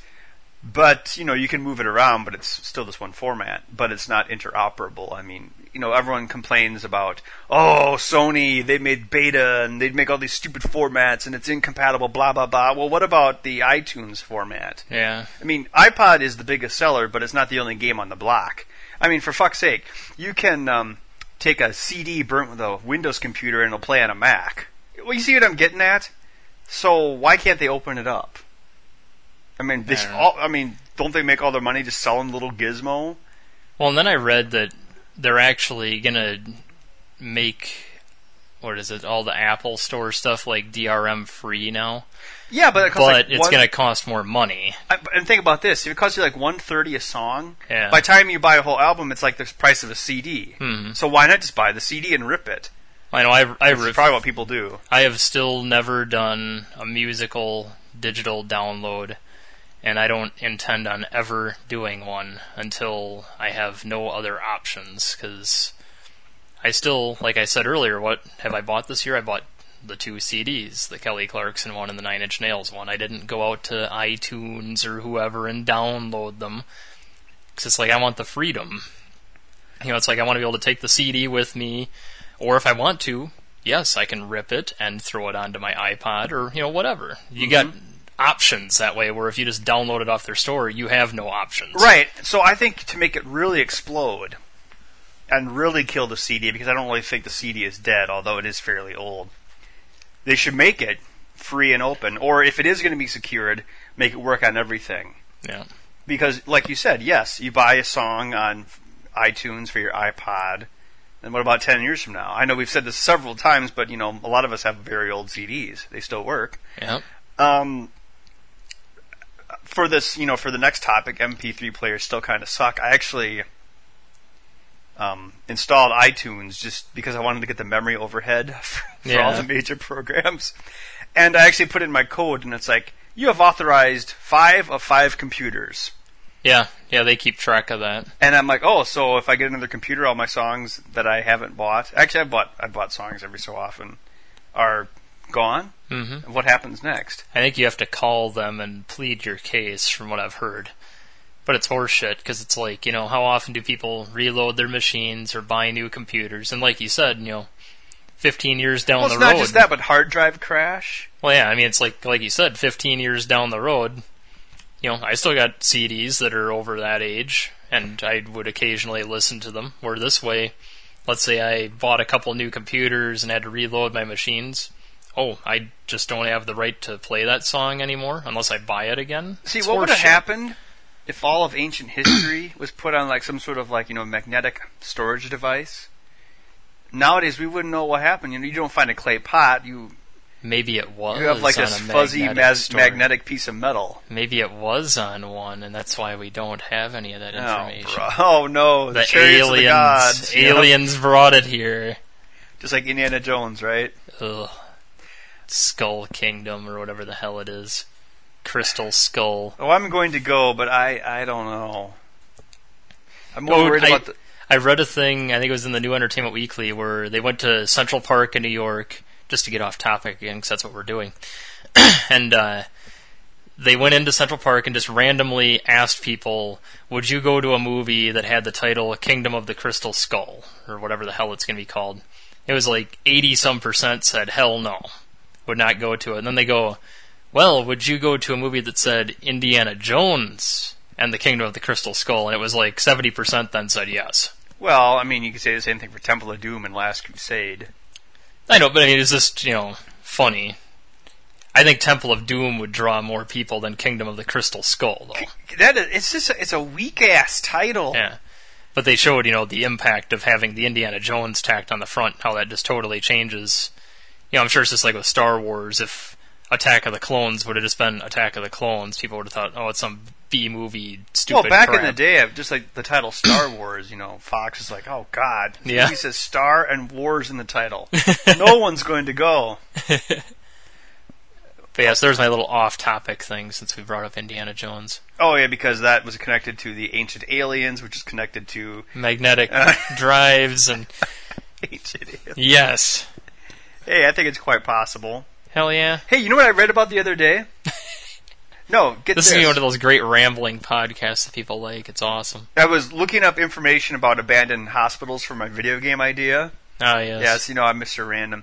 But, you can move it around, but it's still this one format. But it's not interoperable. I mean, everyone complains about, Sony, they made beta, and they'd make all these stupid formats, and it's incompatible, blah, blah, blah. Well, what about the iTunes format? Yeah. I mean, iPod is the biggest seller, but it's not the only game on the block. I mean, for fuck's sake, you can take a CD burnt with a Windows computer, and it'll play on a Mac. Well, you see what I'm getting at? So why can't they open it up? I mean, don't they make all their money just selling the little gizmo? Well, and then I read that they're actually gonna make, all the Apple Store stuff like DRM free now. Yeah, but it's gonna cost more money. And think about this: if it costs you like $1.30 a song, yeah. by the time you buy a whole album, it's like the price of a CD. Mm-hmm. So why not just buy the CD and rip it? I know. That's probably what people do. I have still never done a musical digital download. And I don't intend on ever doing one until I have no other options, because I still, like I said earlier, what have I bought this year? I bought the 2 CDs, the Kelly Clarkson one and the Nine Inch Nails one. I didn't go out to iTunes or whoever and download them, because it's like I want the freedom. It's like I want to be able to take the CD with me, or if I want to, yes, I can rip it and throw it onto my iPod or, whatever. You got options that way, where if you just download it off their store, you have no options. Right. So I think to make it really explode and really kill the CD, because I don't really think the CD is dead, although it is fairly old, they should make it free and open. Or if it is going to be secured, make it work on everything. Yeah. Because, like you said, yes, you buy a song on iTunes for your iPod, and what about 10 years from now? I know we've said this several times, but, a lot of us have very old CDs. They still work. Yeah. For this, for the next topic, MP3 players still kind of suck. I actually installed iTunes just because I wanted to get the memory overhead for all the major programs. And I actually put in my code, and it's like, you have authorized 5 of 5 computers. Yeah, they keep track of that. And I'm like, so if I get another computer, all my songs that I haven't bought, actually I've bought songs every so often, are gone. Mm-hmm. What happens next? I think you have to call them and plead your case, from what I've heard. But it's horseshit, because it's like, how often do people reload their machines or buy new computers? And like you said, 15 years down the road... Well, it's not just that, but hard drive crash. Well, yeah, I mean, it's like you said, 15 years down the road, I still got CDs that are over that age, and I would occasionally listen to them. Where this way, let's say I bought a couple new computers and had to reload my machines... I just don't have the right to play that song anymore unless I buy it again. See, what would have happened if all of ancient history was put on like some sort of magnetic storage device? Nowadays, we wouldn't know what happened. You don't find a clay pot. Maybe it was. You have like this fuzzy magnetic piece of metal. Maybe it was on one, and that's why we don't have any of that information. Oh no! The chariots aliens, of the gods. Aliens brought it here. Just like Indiana Jones, right? Ugh. Skull Kingdom, or whatever the hell it is. Crystal Skull. Oh, I'm going to go, but I don't know. I'm more worried about the... I read a thing, I think it was in the New Entertainment Weekly, where they went to Central Park in New York, just to get off topic again, because that's what we're doing. And they went into Central Park and just randomly asked people, would you go to a movie that had the title Kingdom of the Crystal Skull, or whatever the hell it's going to be called. It was like 80-some% said, hell no. Would not go to it. And then they go, well, would you go to a movie that said Indiana Jones and the Kingdom of the Crystal Skull? And it was like 70% then said yes. Well, I mean, you could say the same thing for Temple of Doom and Last Crusade. I know, but I mean, it's just, funny. I think Temple of Doom would draw more people than Kingdom of the Crystal Skull, though. It's a weak-ass title. Yeah. But they showed, the impact of having the Indiana Jones tacked on the front, how that just totally changes. I'm sure it's just like with Star Wars. If Attack of the Clones would have just been Attack of the Clones, people would have thought, it's some B-movie stupid Well, back crap. in the day, just like the title Star Wars, Fox is like, oh, God. Yeah. He says Star and Wars in the title. No one's going to go. But yes, there's my little off-topic thing since we brought up Indiana Jones. Oh, yeah, because that was connected to the ancient aliens, which is connected to... Magnetic drives and... ancient aliens. Yes. Hey, I think it's quite possible. Hell yeah. Hey, you know what I read about the other day? No, get this. This is one of those great rambling podcasts that people like. It's awesome. I was looking up information about abandoned hospitals for my video game idea. Oh, yes. Yes, I'm Mr. Random.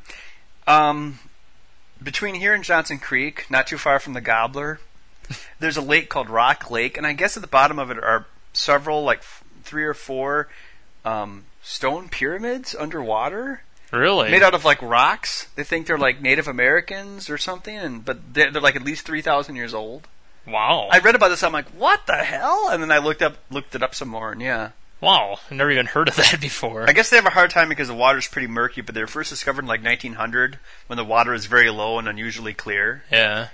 Between here and Johnson Creek, not too far from the Gobbler, there's a lake called Rock Lake, and I guess at the bottom of it are several, like 3 or 4 stone pyramids underwater. Really? Made out of like rocks. They think they're like Native Americans or something, but they're like at least 3,000 years old. Wow. I read about this. I'm like, what the hell? And then I looked it up some more, and yeah. Wow. I've never even heard of that before. I guess they have a hard time because the water's pretty murky, but they were first discovered in like 1900 when the water is very low and unusually clear. Yeah.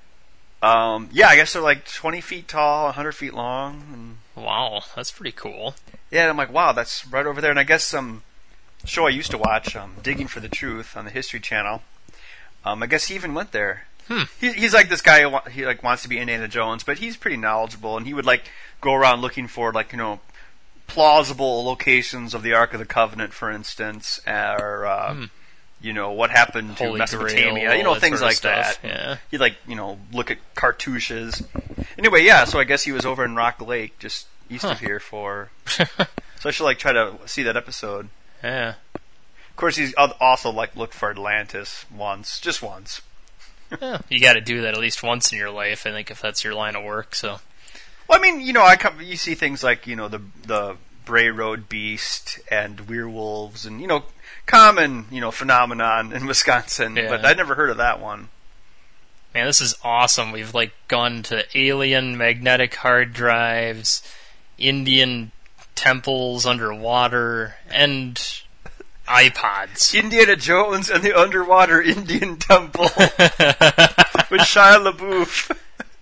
I guess they're like 20 feet tall, 100 feet long. And wow, that's pretty cool. yeah, and I'm like, wow, that's right over there. And I guess some show I used to watch, Digging for the Truth on the History Channel, I guess he even went there. He's like this guy he like wants to be Indiana Jones, but he's pretty knowledgeable, and he would like go around looking for like plausible locations of the Ark of the Covenant, for instance, or what happened to Holy Mesopotamia, Grail, all that things sort of like stuff. that. Yeah. He'd like look at cartouches. Anyway, yeah. So I guess he was over in Rock Lake, just east of here for. So I should like try to see that episode. Yeah. Of course, he's also like looked for Atlantis just once. Yeah. You got to do that at least once in your life, I think, if that's your line of work. So. Well, I mean, you see things like the Bray Road Beast and werewolves and common phenomenon in Wisconsin, Yeah. but I'd never heard of that one. Man, this is awesome. We've like gone to alien magnetic hard drives, Indian temples underwater, and iPods. Indiana Jones and the Underwater Indian Temple with Shia LaBeouf.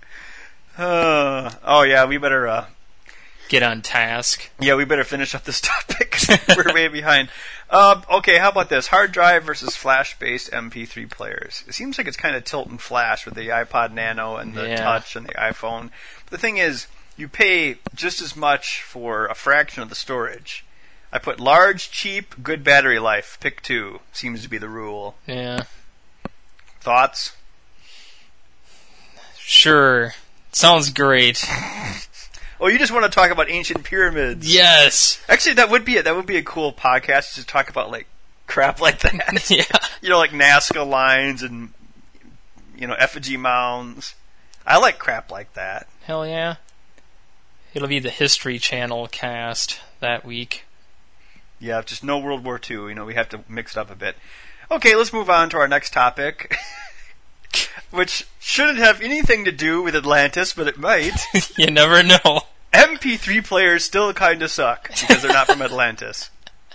Oh yeah, we better Get on task. Yeah, we better finish up this topic. We're way behind. Okay, how about this? Hard drive versus flash-based MP3 players. It seems like it's kind of tilt and flash with the iPod Nano and the Touch and the iPhone. But the thing is, you pay just as much for a fraction of the storage. I put large, cheap, good battery life. Pick 2. Seems to be the rule. Yeah. Thoughts? Sure. Sounds great. Oh, you just want to talk about ancient pyramids? Yes. Actually, that would be a cool podcast to talk about like crap like that. Yeah. Like Nazca lines and effigy mounds. I like crap like that. Hell yeah. It'll be the History Channel cast that week. Yeah, just no World War II. We have to mix it up a bit. Okay, let's move on to our next topic, which shouldn't have anything to do with Atlantis, but it might. You never know. MP3 players still kind of suck because they're not from Atlantis.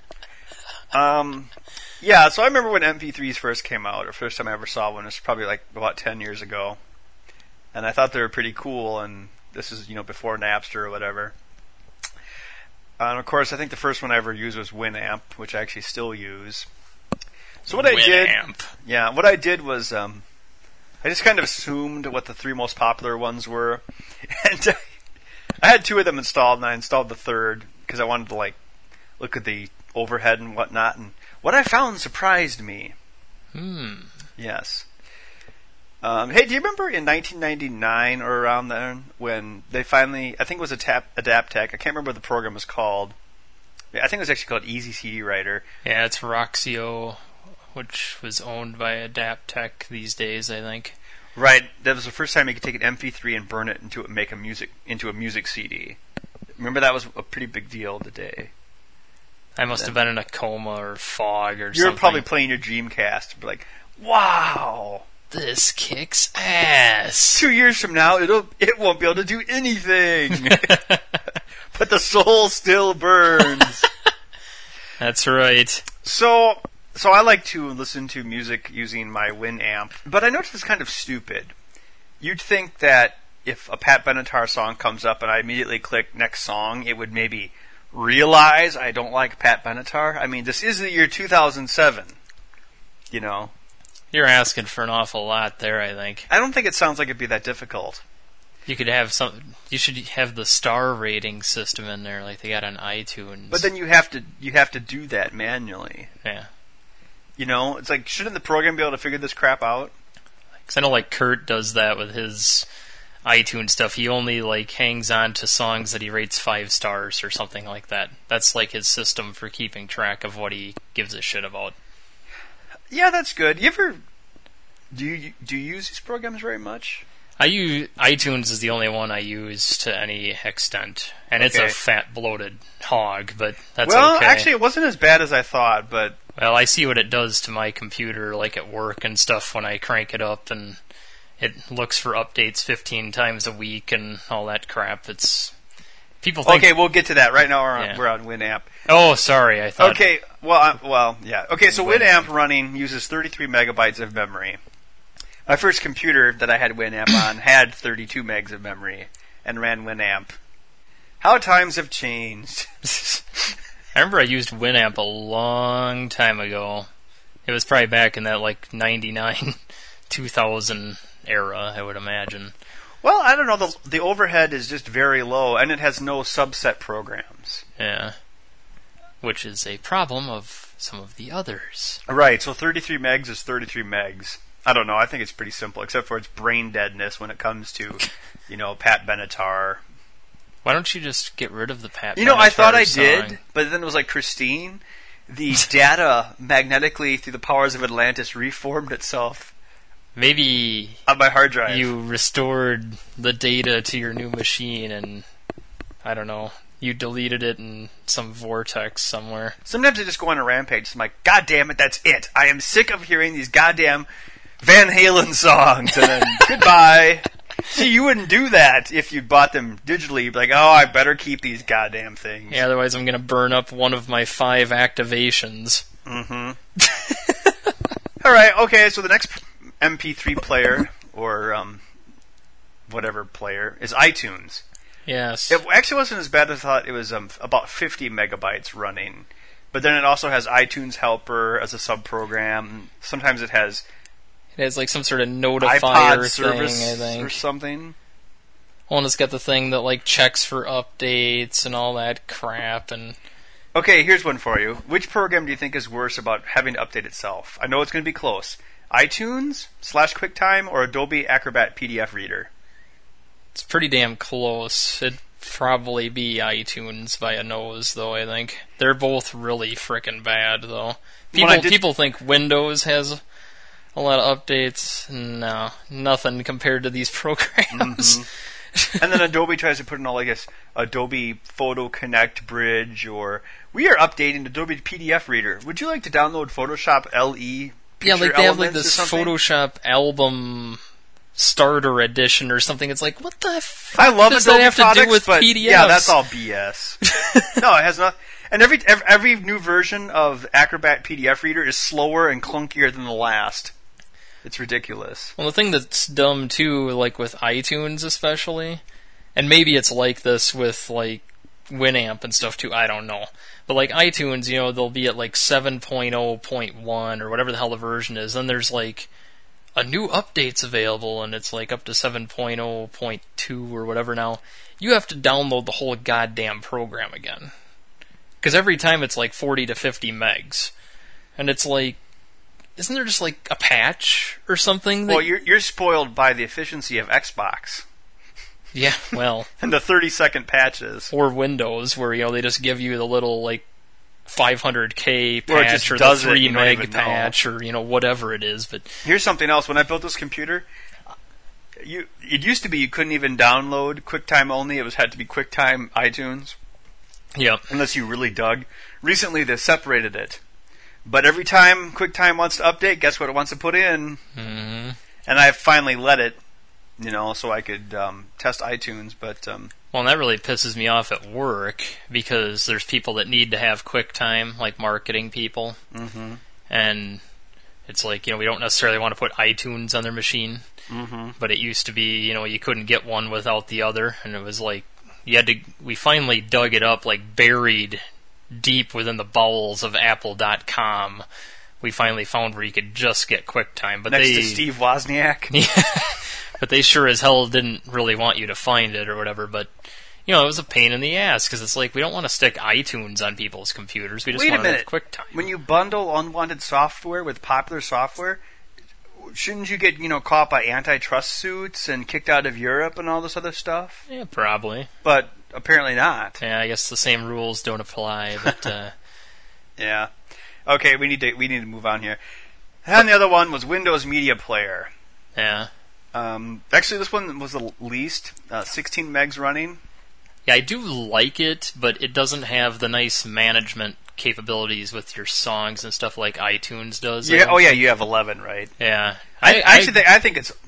Yeah, so I remember when MP3s first came out, or first time I ever saw one. It was probably like about 10 years ago. And I thought they were pretty cool, and this is, before Napster or whatever. And of course, I think the first one I ever used was Winamp, which I actually still use. So what I did was I just kind of assumed what the 3 most popular ones were, and I had 2 of them installed, and I installed the third because I wanted to look at the overhead and whatnot. And what I found surprised me. Yes. Hey, do you remember in 1999 or around then when they finally, I think it was Adaptec, I can't remember what the program was called. I think it was actually called Easy CD Writer. Yeah, it's Roxio, which was owned by Adaptec these days, I think. Right, that was the first time you could take an MP3 and burn it into a music CD. Remember that was a pretty big deal today. I must have been in a coma or fog or something. You were probably playing your Dreamcast, like, wow! This kicks ass. 2 years from now, it won't be able to do anything. But the soul still burns. That's right. So I like to listen to music using my Winamp, but I noticed it's kind of stupid. You'd think that if a Pat Benatar song comes up and I immediately click next song, it would maybe realize I don't like Pat Benatar. I mean, this is the year 2007, Yeah, You're asking for an awful lot there, I think. I don't think it sounds like it'd be that difficult. You could have you should have the star rating system in there like they got on iTunes. But then you have to do that manually. Yeah. You know, it's like, shouldn't the program be able to figure this crap out? Because I know, like, Kurt does that with his iTunes stuff. He only, like, hangs on to songs that he rates 5 stars or something like that. That's, like, his system for keeping track of what he gives a shit about. Yeah, that's good. Do you use these programs very much? iTunes is the only one I use to any extent, and it's a fat, bloated hog, but that's okay. Well, actually, it wasn't as bad as I thought, but... Well, I see what it does to my computer, like at work and stuff, when I crank it up, and it looks for updates 15 times a week and all that crap. It's... People think... Okay, we'll get to that. Right now we're on Winamp. Oh, sorry, I thought... Okay, yeah. Okay, so Winamp running uses 33 megabytes of memory. My first computer that I had Winamp on had 32 megs of memory and ran Winamp. How times have changed. I remember I used Winamp a long time ago. It was probably back in that, like, 99, 2000 era, I would imagine. Well, I don't know. The overhead is just very low, and it has no subset programs. Yeah. Which is a problem of some of the others. Right, so 33 megs is 33 megs. I don't know. I think it's pretty simple, except for its brain deadness when it comes to, Pat Benatar. Why don't you just get rid of the Pat Benatar You know, I thought I song? did, but then it was like Christine. The data magnetically through the powers of Atlantis reformed itself. Maybe on my hard drive. You restored the data to your new machine and, I don't know, you deleted it in some vortex somewhere. Sometimes I just go on a rampage. I'm like, God damn it, that's it. I am sick of hearing these goddamn Van Halen songs. And then, goodbye. See, you wouldn't do that if you bought them digitally. You'd be like, oh, I better keep these goddamn things. Yeah, otherwise I'm going to burn up one of my 5 activations. Mm-hmm. All right, okay, so the next MP3 player, or whatever player, is iTunes. Yes. It actually wasn't as bad as I thought. It was about 50 megabytes running. But then it also has iTunes Helper as a sub-program. Sometimes it has... It has like some sort of notifier iPod service thing, I think. Or something. Well, and it's got the thing that like checks for updates and all that crap. And okay, here's one for you. Which program do you think is worse about having to update itself? I know it's going to be close. iTunes /QuickTime or Adobe Acrobat PDF Reader? It's pretty damn close. It'd probably be iTunes by a nose, though, I think. They're both really frickin' bad, though. People think Windows has a lot of updates. No, nothing compared to these programs. Mm-hmm. And then Adobe tries to put in all, I guess, Adobe Photo Connect Bridge, or we are updating Adobe PDF Reader. Would you like to download Photoshop LE? Yeah, like they have like this Photoshop album starter edition or something. It's like, what the f*** I love does Adobe that have products, to do with but PDFs? Yeah, that's all BS. No, it has not. And every new version of Acrobat PDF Reader is slower and clunkier than the last. It's ridiculous. Well, the thing that's dumb too, like with iTunes especially, and maybe it's like this with like Winamp and stuff too, I don't know. But like iTunes, they'll be at like 7.0.1 or whatever the hell the version is. Then there's like a new update's available and it's like up to 7.0.2 or whatever now. You have to download the whole goddamn program again. Because every time it's like 40 to 50 megs. And it's like, isn't there just like a patch or something? Well, you're spoiled by the efficiency of Xbox. Yeah, well. And the 30-second patches. Or Windows, where, they just give you the little, like, 500K patch or the 3 meg patch or, whatever it is. But here's something else. When I built this computer, it used to be you couldn't even download QuickTime only. It had to be QuickTime iTunes. Yep. Unless you really dug. Recently, they separated it. But every time QuickTime wants to update, guess what it wants to put in? Mm-hmm. And I finally let it, so I could test iTunes. But well, and that really pisses me off at work because there's people that need to have QuickTime, like marketing people. Mm-hmm. And it's like, we don't necessarily want to put iTunes on their machine. Mm-hmm. But it used to be, you couldn't get one without the other. And it was like, we finally dug it up, like buried deep within the bowels of Apple.com, we finally found where you could just get QuickTime. But Next to Steve Wozniak. But they sure as hell didn't really want you to find it or whatever. But, it was a pain in the ass, because it's like, we don't want to stick iTunes on people's computers. We just Wait a want to have minute. QuickTime. When you bundle unwanted software with popular software, shouldn't you get, caught by antitrust suits and kicked out of Europe and all this other stuff? Yeah, probably. But apparently not. Yeah, I guess the same rules don't apply, but... Yeah. Okay, we need to move on here. And the other one was Windows Media Player. Yeah. Actually, this one was the least. 16 megs running. Yeah, I do like it, but it doesn't have the nice management capabilities with your songs and stuff like iTunes does. Yeah. Oh, yeah. You have 11, right? Yeah. I think it's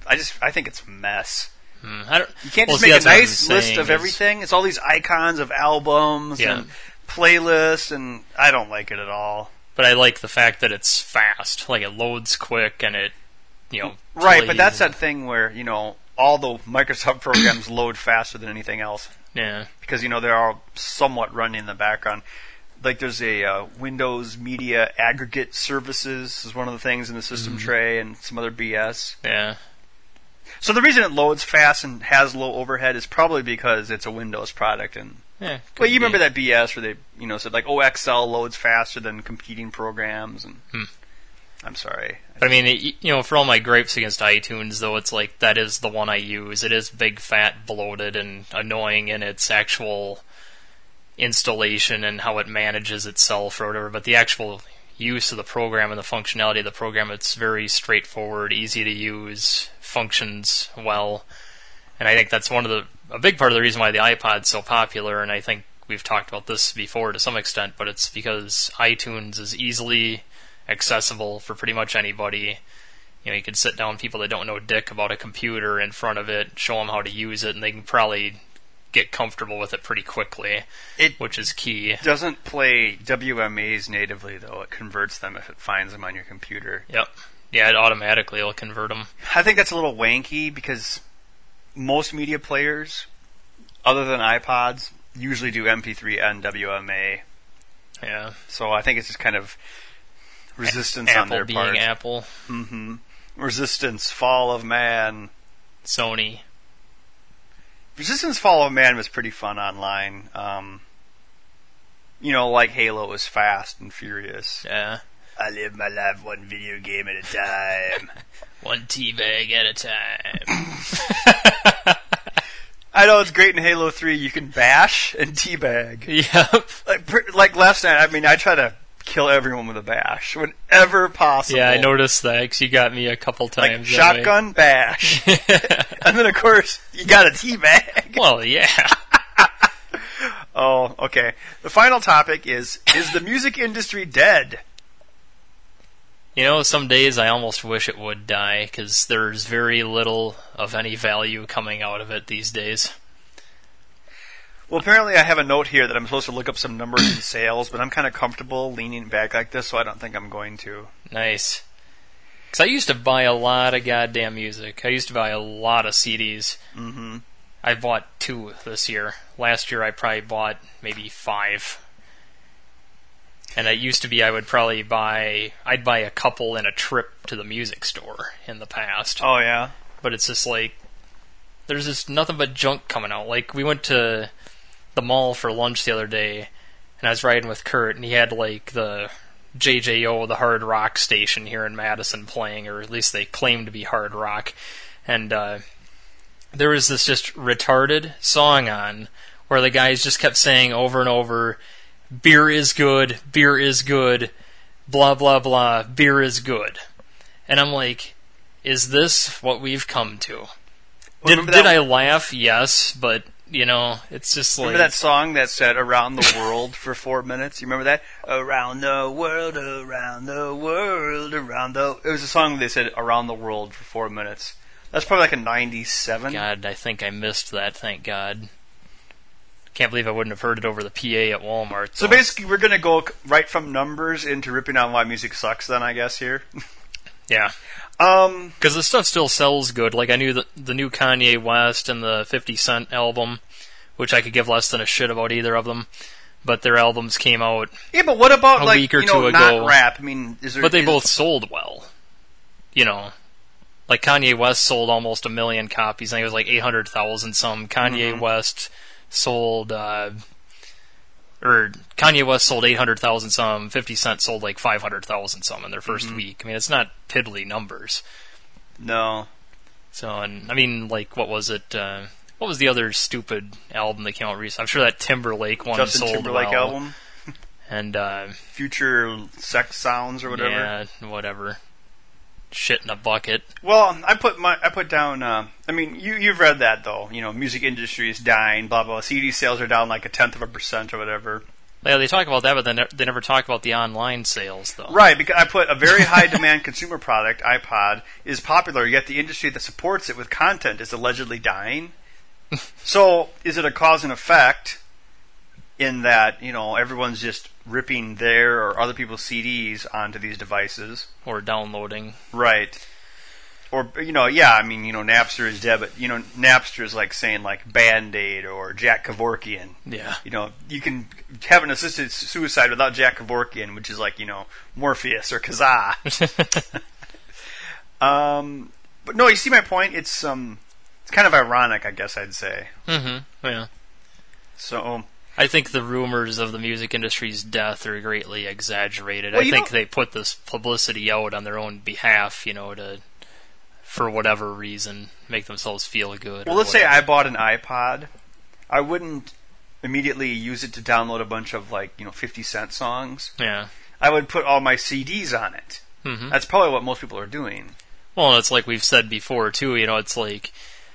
a mess. You can't just make a nice list of everything. It's all these icons of albums and playlists, and I don't like it at all. But I like the fact that it's fast. Like, it loads quick, and it, Right, but that's that thing where, all the Microsoft programs load faster than anything else. Yeah. Because, they're all somewhat running in the background. Like, there's a Windows Media Aggregate Services is one of the things in the system tray, and some other BS. Yeah. So the reason it loads fast and has low overhead is probably because it's a Windows product. And well, you remember that BS where they, said like, Excel loads faster than competing programs, and I'm sorry. But I mean, for all my gripes against iTunes, though, it's like, that is the one I use. It is big, fat, bloated, and annoying in its actual installation and how it manages itself or whatever, but the actual use of the program and the functionality of the program, it's very straightforward, easy to use, functions well, and I think that's a big part of the reason why the iPod's so popular, and I think we've talked about this before to some extent, but it's because iTunes is easily accessible for pretty much anybody. You can sit down people that don't know dick about a computer in front of it, show them how to use it, and they can probably get comfortable with it pretty quickly, which is key. It doesn't play WMAs natively, though. It converts them if it finds them on your computer. Yep. Yeah, it automatically will convert them. I think that's a little wanky because most media players, other than iPods, usually do MP3 and WMA. Yeah. So I think it's just kind of resistance on their part. Apple being Apple. Mm-hmm. Resistance, Fall of Man. Sony. Resistance Fall of Man was pretty fun online. Like Halo was fast and furious. Yeah. I live my life one video game at a time. One teabag at a time. I know it's great in Halo 3. You can bash and teabag. Yep. Like last night, I try to kill everyone with a bash whenever possible. Yeah, I noticed that because you got me a couple times. Like shotgun, bash. And then, of course, you got a teabag. Well, yeah. Oh, okay. The final topic is the music industry dead? Some days I almost wish it would die, because there's very little of any value coming out of it these days. Well, apparently I have a note here that I'm supposed to look up some numbers in sales, but I'm kind of comfortable leaning back like this, so I don't think I'm going to. Nice. Because I used to buy a lot of goddamn music. I used to buy a lot of CDs. Mm-hmm. I bought 2 this year. Last year I probably bought maybe 5. And it used to be I'd buy a couple in a trip to the music store in the past. Oh, yeah? But it's just like, there's just nothing but junk coming out. Like, we went to the mall for lunch the other day, and I was riding with Kurt, and he had like the JJO, the hard rock station here in Madison playing, or at least they claim to be hard rock. And there was this just retarded song on where the guys just kept saying over and over, beer is good, blah, blah, blah, beer is good. And I'm like, is this what we've come to? Did I laugh? Yes, but, it's just like... Remember that song that said Around the World for 4 minutes? You remember that? Around the world, around the world, around the... It was a song they said Around the World for 4 minutes. That's probably like a 97. God, I think I missed that, thank God. Can't believe I wouldn't have heard it over the PA at Walmart. So basically, we're going to go right from numbers into ripping on why music sucks then, I guess, here. Yeah. Because the stuff still sells good. Like, I knew the new Kanye West and the 50 Cent album, which I could give less than a shit about either of them. but their albums came out. Yeah, but what about A like week or you know, two not ago. rap? I mean, is there? But they is- both sold well. You know, like Kanye West sold almost 1 million copies. I think it was like 800,000 some. Kanye West sold, or Kanye West sold 800,000 some. 50 Cent sold like 500,000 some in their first week. I mean, it's not piddly numbers. No. So, and I mean, like, what was it? What was the other stupid album that came out recently? I'm sure that Timberlake one Justin sold Timberlake well. album, And Future Sex Sounds or whatever. yeah, whatever. Shit in a bucket. Well, I put down. I mean, you've read that though. You know, music industry is dying. Blah blah. CD sales are down like 0.1% or whatever. Yeah, they talk about that, but they never talk about the online sales, though. Right, because I put a very high demand consumer product, iPod, is popular, yet the industry that supports it with content is allegedly dying. So, is it a cause and effect in that, you know, everyone's just ripping their or other people's CDs onto these devices? Or downloading. Right. Or, you know, yeah, I mean, you know, Napster is dead, but, you know, Napster is like saying, like, Band-Aid or Jack Kevorkian. Yeah. You know, you can have an assisted suicide without Jack Kevorkian, which is like, you know, Morpheus or Kazaa. But no, you see my point? It's kind of ironic, I guess I'd say. Mm-hmm. Yeah. So, I think the rumors of the music industry's death are greatly exaggerated. Well, I you think know- they put this publicity out on their own behalf, you know, for whatever reason, make themselves feel good. well, or let's say whatever. I bought an iPod. I wouldn't immediately use it to download a bunch of, like, you know, 50 Cent songs. Yeah. I would put all my CDs on it. Mm-hmm. That's probably what most people are doing. Well, it's like we've said before, too, you know, it's like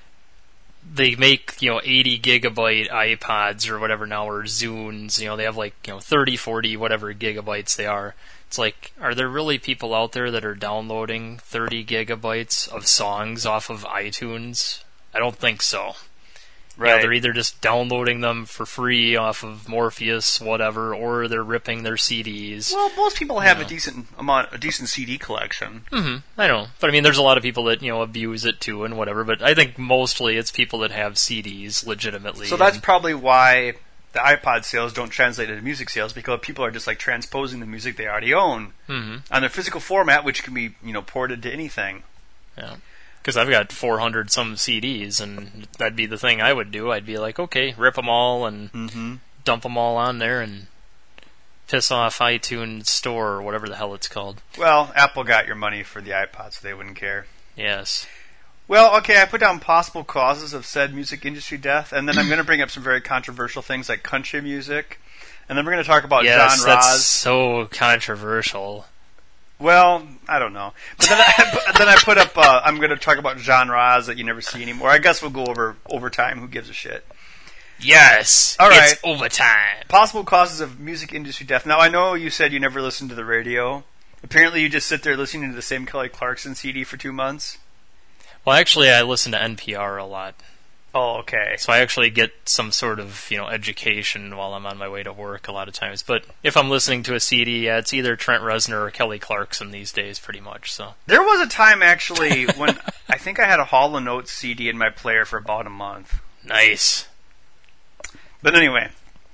they make, you know, 80 gigabyte iPods or whatever now, or Zunes, you know, they have like, you know, 30, 40, whatever gigabytes they are. It's like, are there really people out there that are downloading 30 gigabytes of songs off of iTunes? I don't think so. You know, they're either just downloading them for free off of Morpheus, whatever, or they're ripping their CDs. Well, most people have Yeah. a decent CD collection. I know, but I mean, there's a lot of people that, you know, abuse it too and whatever. But I think mostly it's people that have CDs legitimately. So that's and- probably why the iPod sales don't translate into music sales, because people are just like transposing the music they already own on their physical format, which can be, you know, ported to anything. yeah. Because I've got 400 some CDs, and that'd be the thing I would do. I'd be like, okay, rip them all and dump them all on there and piss off iTunes Store or whatever the hell it's called. Well, Apple got your money for the iPod, so they wouldn't care. Yes. Well, okay, I put down possible causes of said music industry death, and then I'm going to bring up some very controversial things like country music, and then we're going to talk about Yes, John that's Ross. so controversial. Well, I don't know. But then I put up, I'm going to talk about John Ross that you never see anymore. I guess we'll go over time. Who gives a shit? Yes. All right. It's overtime. Possible causes of music industry death. Now, I know you said you never listened to the radio. Apparently, you just sit there listening to the same Kelly Clarkson CD for 2 months. Well, actually, I listen to NPR a lot. Oh, okay. So I actually get some sort of, you know, education while I'm on my way to work a lot of times. But if I'm listening to a CD, yeah, it's either Trent Reznor or Kelly Clarkson these days, pretty much. So There was a time, actually, when I think I had a Hall & Oates CD in my player for about a month. nice. But anyway,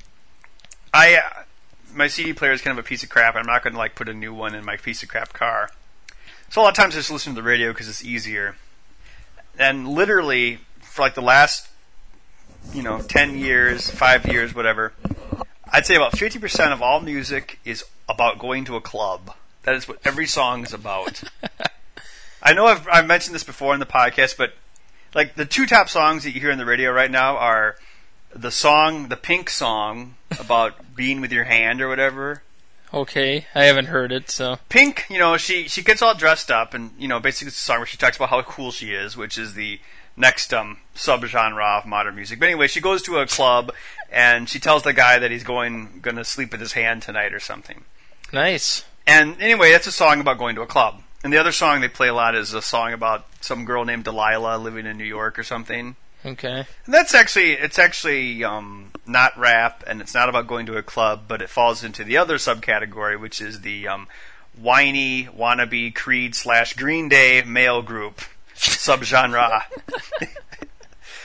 my CD player is kind of a piece of crap. I'm not going to like put a new one in my piece of crap car. So a lot of times I just listen to the radio because it's easier. And literally, for like the last, 10 years, 5 years, whatever, I'd say about 50% of all music is about going to a club. That is what every song is about. I know I've mentioned this before in the podcast, but like the two top songs that you hear on the radio right now are the Pink song about being with your hand or whatever. Okay, I haven't heard it, so Pink, she gets all dressed up, and basically it's a song where she talks about how cool she is, which is the next subgenre of modern music. But anyway, she goes to a club and she tells the guy that he's going to sleep with his hand tonight or something. nice. And anyway, that's a song about going to a club. And the other song they play a lot is a song about some girl named Delilah living in New York or something. Okay. And it's actually not rap, and it's not about going to a club, but it falls into the other subcategory, which is the whiny, wannabe Creed/Green Day male group subgenre.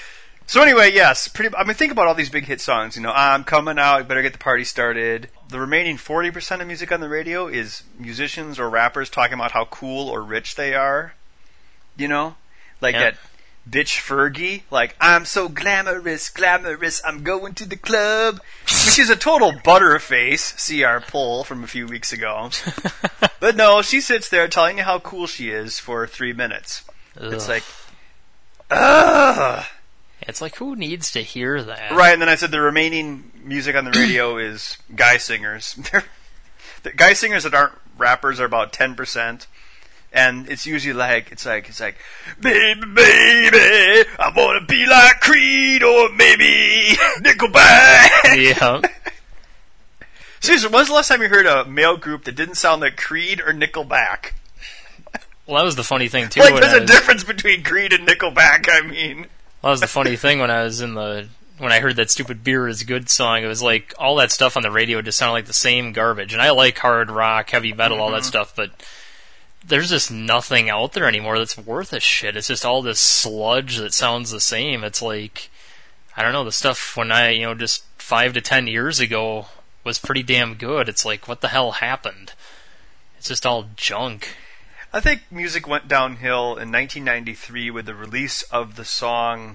So anyway, yes, think about all these big hit songs. I'm coming out, better get the party started. The remaining 40% of music on the radio is musicians or rappers talking about how cool or rich they are. Like that bitch Fergie, like, I'm so glamorous, I'm going to the club. She's a total butterface, see our poll from a few weeks ago. But no, she sits there telling you how cool she is for 3 minutes. Ugh. It's like, ugh. It's like, who needs to hear that? Right, and then I said the remaining music on the radio is guy singers. The guy singers that aren't rappers are about 10%. And it's usually like, baby, I want to be like Creed or maybe Nickelback. Yeah. Seriously, when's the last time you heard a male group that didn't sound like Creed or Nickelback? Well, that was the funny thing, too. Like, there's a difference between Creed and Nickelback, I mean. Well, that was the funny thing when I heard that stupid Beer is Good song. It was like, all that stuff on the radio just sounded like the same garbage. And I like hard rock, heavy metal, all that stuff, but there's just nothing out there anymore that's worth a shit. It's just all this sludge that sounds the same. It's like, I don't know, the stuff when just 5 to 10 years ago was pretty damn good. It's like, what the hell happened? It's just all junk. I think music went downhill in 1993 with the release of the song...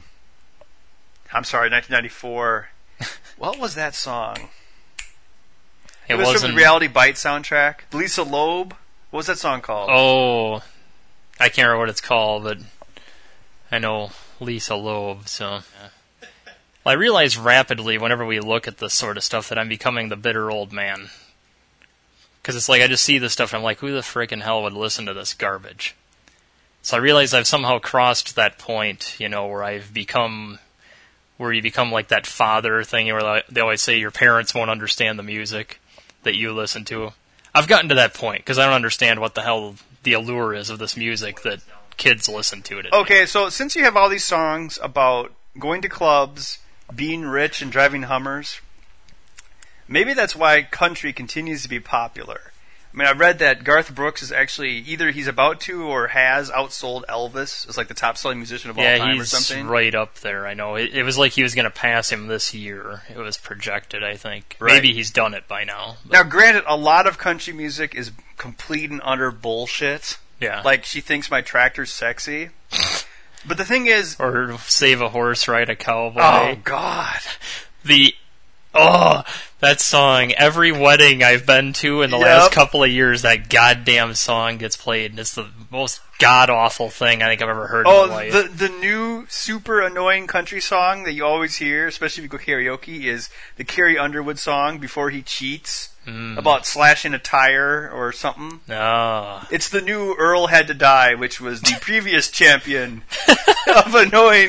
1994. What was that song? It was from the Reality Bites soundtrack. Lisa Loeb. What was that song called? Oh, I can't remember what it's called, but I know Lisa Loeb, so... Yeah. Well, I realize rapidly whenever we look at this sort of stuff that I'm becoming the bitter old man. Because it's like, I just see this stuff and I'm like, who the frickin' hell would listen to this garbage? So I realize I've somehow crossed that point, where you become like that father thing where they always say your parents won't understand the music that you listen to. I've gotten to that point because I don't understand what the hell the allure is of this music that kids listen to today. Okay, so since you have all these songs about going to clubs, being rich, and driving Hummers, maybe that's why country continues to be popular. I mean, I read that Garth Brooks is actually either he's about to or has outsold Elvis as like the top-selling musician of all time or something. Yeah, he's right up there. I know. It was like he was going to pass him this year. It was projected, I think. Right. Maybe he's done it by now. Now, granted, a lot of country music is complete and utter bullshit. Yeah. Like, she thinks my tractor's sexy. But the thing is... Or save a horse, ride a cowboy. Oh, God. That song. Every wedding I've been to in the last couple of years, that goddamn song gets played, and it's the most god-awful thing I think I've ever heard in my life. The new super annoying country song that you always hear, especially if you go karaoke, is the Carrie Underwood song, Before He Cheats, about slashing a tire or something. Oh. It's the new Earl Had to Die, which was the previous champion of annoying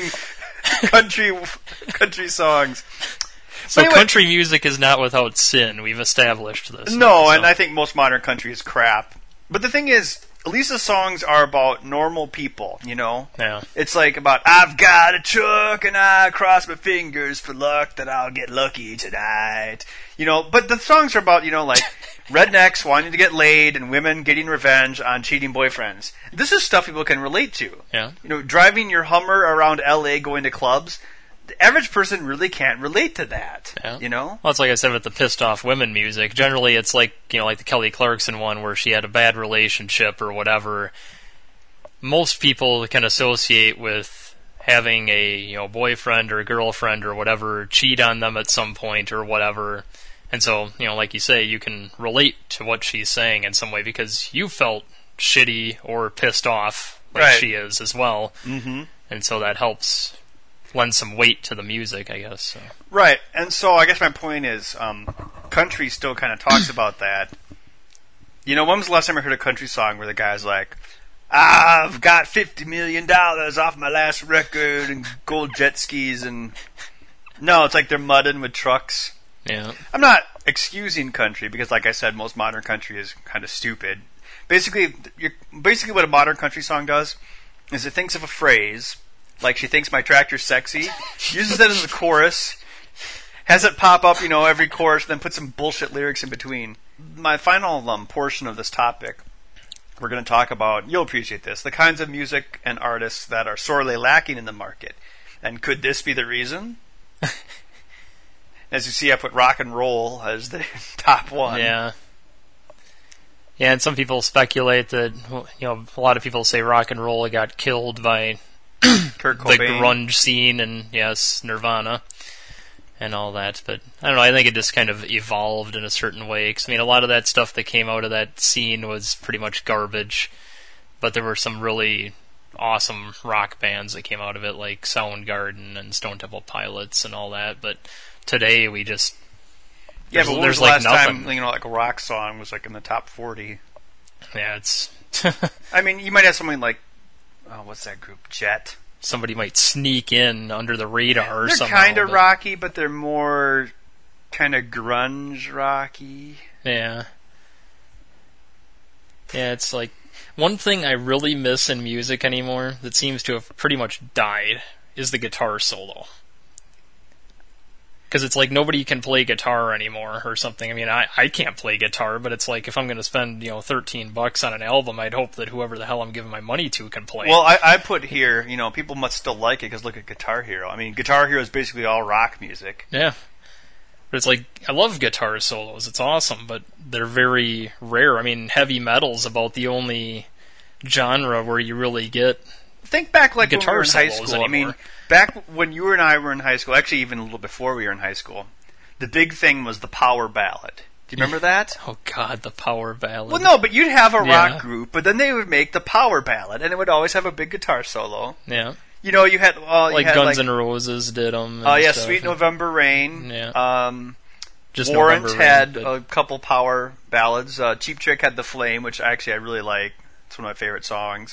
country songs. So anyway, country music is not without sin. We've established this. No, and I think most modern country is crap. But the thing is, Lisa's songs are about normal people, Yeah. It's like about, I've got a truck and I cross my fingers for luck that I'll get lucky tonight. But the songs are about, like rednecks wanting to get laid and women getting revenge on cheating boyfriends. This is stuff people can relate to. Yeah. Driving your Hummer around LA going to clubs. The average person really can't relate to that, Well, it's like I said with the pissed off women music. Generally, it's like, like the Kelly Clarkson one where she had a bad relationship or whatever. Most people can associate with having a, boyfriend or a girlfriend or whatever cheat on them at some point or whatever. And so, like you say, you can relate to what she's saying in some way because you felt shitty or pissed off like she is as well. Mm-hmm. And so that helps lend some weight to the music, I guess. So. Right, and so I guess my point is, country still kind of talks about that. When was the last time I heard a country song where the guy's like, I've got $50 million off my last record and gold jet skis and... No, it's like they're mudding with trucks. Yeah. I'm not excusing country because, like I said, most modern country is kind of stupid. Basically what a modern country song does is it thinks of a phrase... Like, she thinks my tractor's sexy, uses that as a chorus, has it pop up, every chorus, then put some bullshit lyrics in between. My final portion of this topic, we're going to talk about, you'll appreciate this, the kinds of music and artists that are sorely lacking in the market. And could this be the reason? As you see, I put rock and roll as the top one. Yeah. Yeah, and some people speculate that, a lot of people say rock and roll got killed by Kurt the Cobain. grunge scene and, yes, Nirvana and all that. But, I don't know, I think it just kind of evolved in a certain way. 'Cause, a lot of that stuff that came out of that scene was pretty much garbage. But there were some really awesome rock bands that came out of it, like Soundgarden and Stone Temple Pilots and all that. But today we just... Yeah, but when there's was the like last nothing. time, like a rock song was like in the top 40? Yeah, it's... You might have something like, what's that group? Jet. Somebody might sneak in under the radar or They're somehow. kind of but- rocky, but they're more kind of grunge rocky. Yeah. Yeah, it's like... One thing I really miss in music anymore that seems to have pretty much died is the guitar solo. Because it's like nobody can play guitar anymore or something. I can't play guitar, but it's like if I'm going to spend, $13 on an album, I'd hope that whoever the hell I'm giving my money to can play. Well, I put here, people must still like it because look at Guitar Hero. Guitar Hero is basically all rock music. Yeah. But it's like, I love guitar solos. It's awesome, but they're very rare. Heavy metal's about the only genre where you really get... Think back like when we Guitar were in high solos school. anymore. Back when you and I were in high school, actually even a little before we were in high school, the big thing was the power ballad. Do you remember that? Oh God, the power ballad. Well, no, but you'd have a Yeah. rock group, but then they would make the power ballad, and it would always have a big guitar solo. Yeah. You had Like you had Guns N' Roses did them. Oh yeah, Sweet November Rain. Yeah. Just Warrant November had Rain, but- a couple power ballads. Cheap Trick had The Flame, which I really like. It's one of my favorite songs.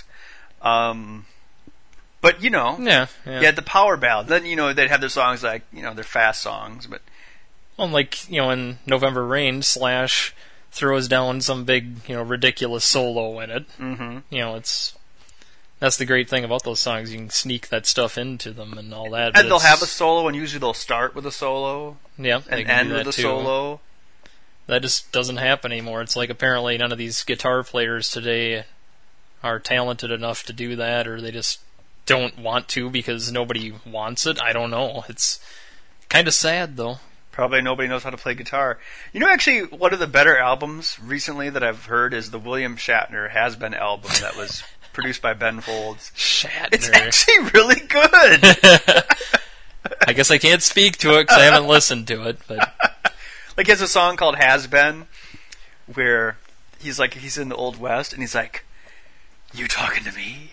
But Yeah. you had the power ballad. Then they'd have their songs like they're fast songs, but Well, like, in November Rain, Slash throws down some big, ridiculous solo in it. mm-hmm. That's the great thing about those songs. You can sneak that stuff into them and all that. and but they'll it's- have a solo, and usually they'll start with a solo yeah, they and can end do with that a too. solo. That just doesn't happen anymore. It's like apparently none of these guitar players today are talented enough to do that, or they just don't want to because nobody wants it. I don't know. It's kind of sad, though. Probably nobody knows how to play guitar. Actually, one of the better albums recently that I've heard is the William Shatner Has Been album that was produced by Ben Folds. Shatner. It's actually really good. I guess I can't speak to it because I haven't listened to it, but Like, he has a song called Has Been where he's in the Old West and he's like, "You talking to me?"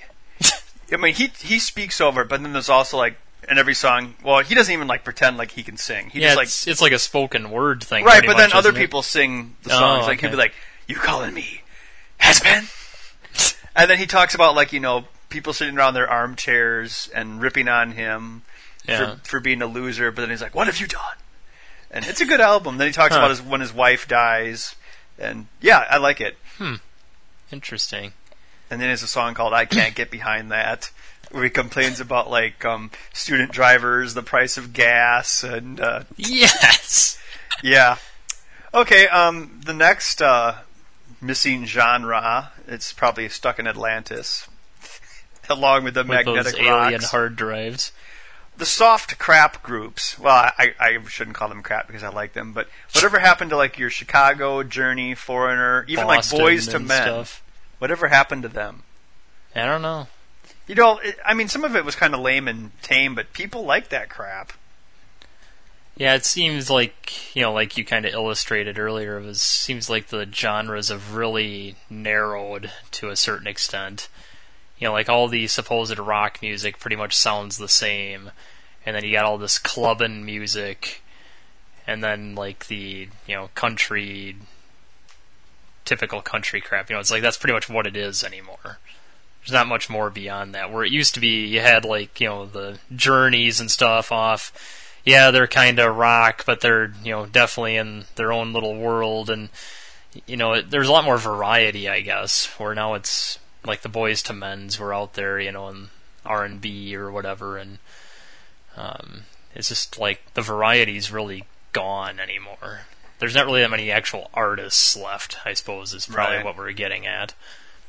He speaks over it, but then there's also like in every song, well, he doesn't even like pretend like he can sing. He yeah, just it's like a spoken word thing, right, pretty but then much, other isn't it? people sing the Oh, songs. Like he'll okay. be like, "You calling me, Has Been?" And then he talks about like people sitting around their armchairs and ripping on him Yeah. for being a loser. But then he's like, "What have you done?" And it's a good album. Then he talks Huh. about when his wife dies, and yeah, I like it. Interesting. And then there's a song called "I Can't Get Behind That," where he complains about like student drivers, the price of gas, and Yes. yeah. Okay, the next missing genre, it's probably Stuck in Atlantis, along with the With Magnetic those alien Rocks. hard drives. The soft crap groups. Well, I shouldn't call them crap because I like them, but whatever happened to like your Chicago, Journey, Foreigner, even Boston like Boys to and Men? stuff. Whatever happened to them? I don't know. Some of it was kind of lame and tame, but people like that crap. Yeah, it seems like, like you kind of illustrated earlier, seems like the genres have really narrowed to a certain extent. Like all the supposed rock music pretty much sounds the same, and then you got all this clubbing music, and then like the, country, typical country crap. It's like that's pretty much what it is anymore. There's not much more beyond that. Where it used to be, you had like, the Journeys and stuff off. Yeah, they're kind of rock, but they're, definitely in their own little world, and, there's a lot more variety, I guess, where now it's like the Boys to Men's were out there, in R&B or whatever, and it's just like the variety's really gone anymore. There's not really that many actual artists left, I suppose, is probably Right. what we're getting at.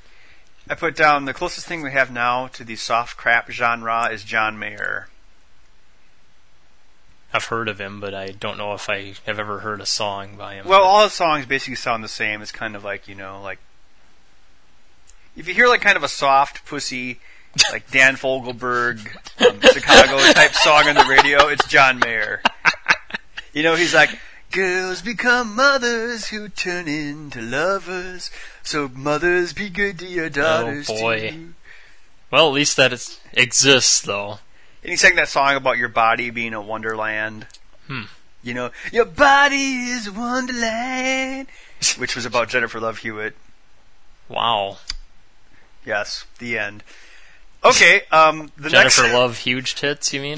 I put down the closest thing we have now to the soft crap genre is John Mayer. I've heard of him, but I don't know if I have ever heard a song by him. Well, all his songs basically sound the same. It's kind of like, like if you hear like kind of a soft pussy, like Dan Fogelberg, Chicago type song on the radio, it's John Mayer. He's like, girls become mothers who turn into lovers, so mothers be good to your daughters too. Well, at least that exists, though. And he sang that song about your body being a wonderland. Your body is a wonderland, which was about Jennifer Love Hewitt. Wow. Yes, the end. Okay, Jennifer Love huge tits, you mean?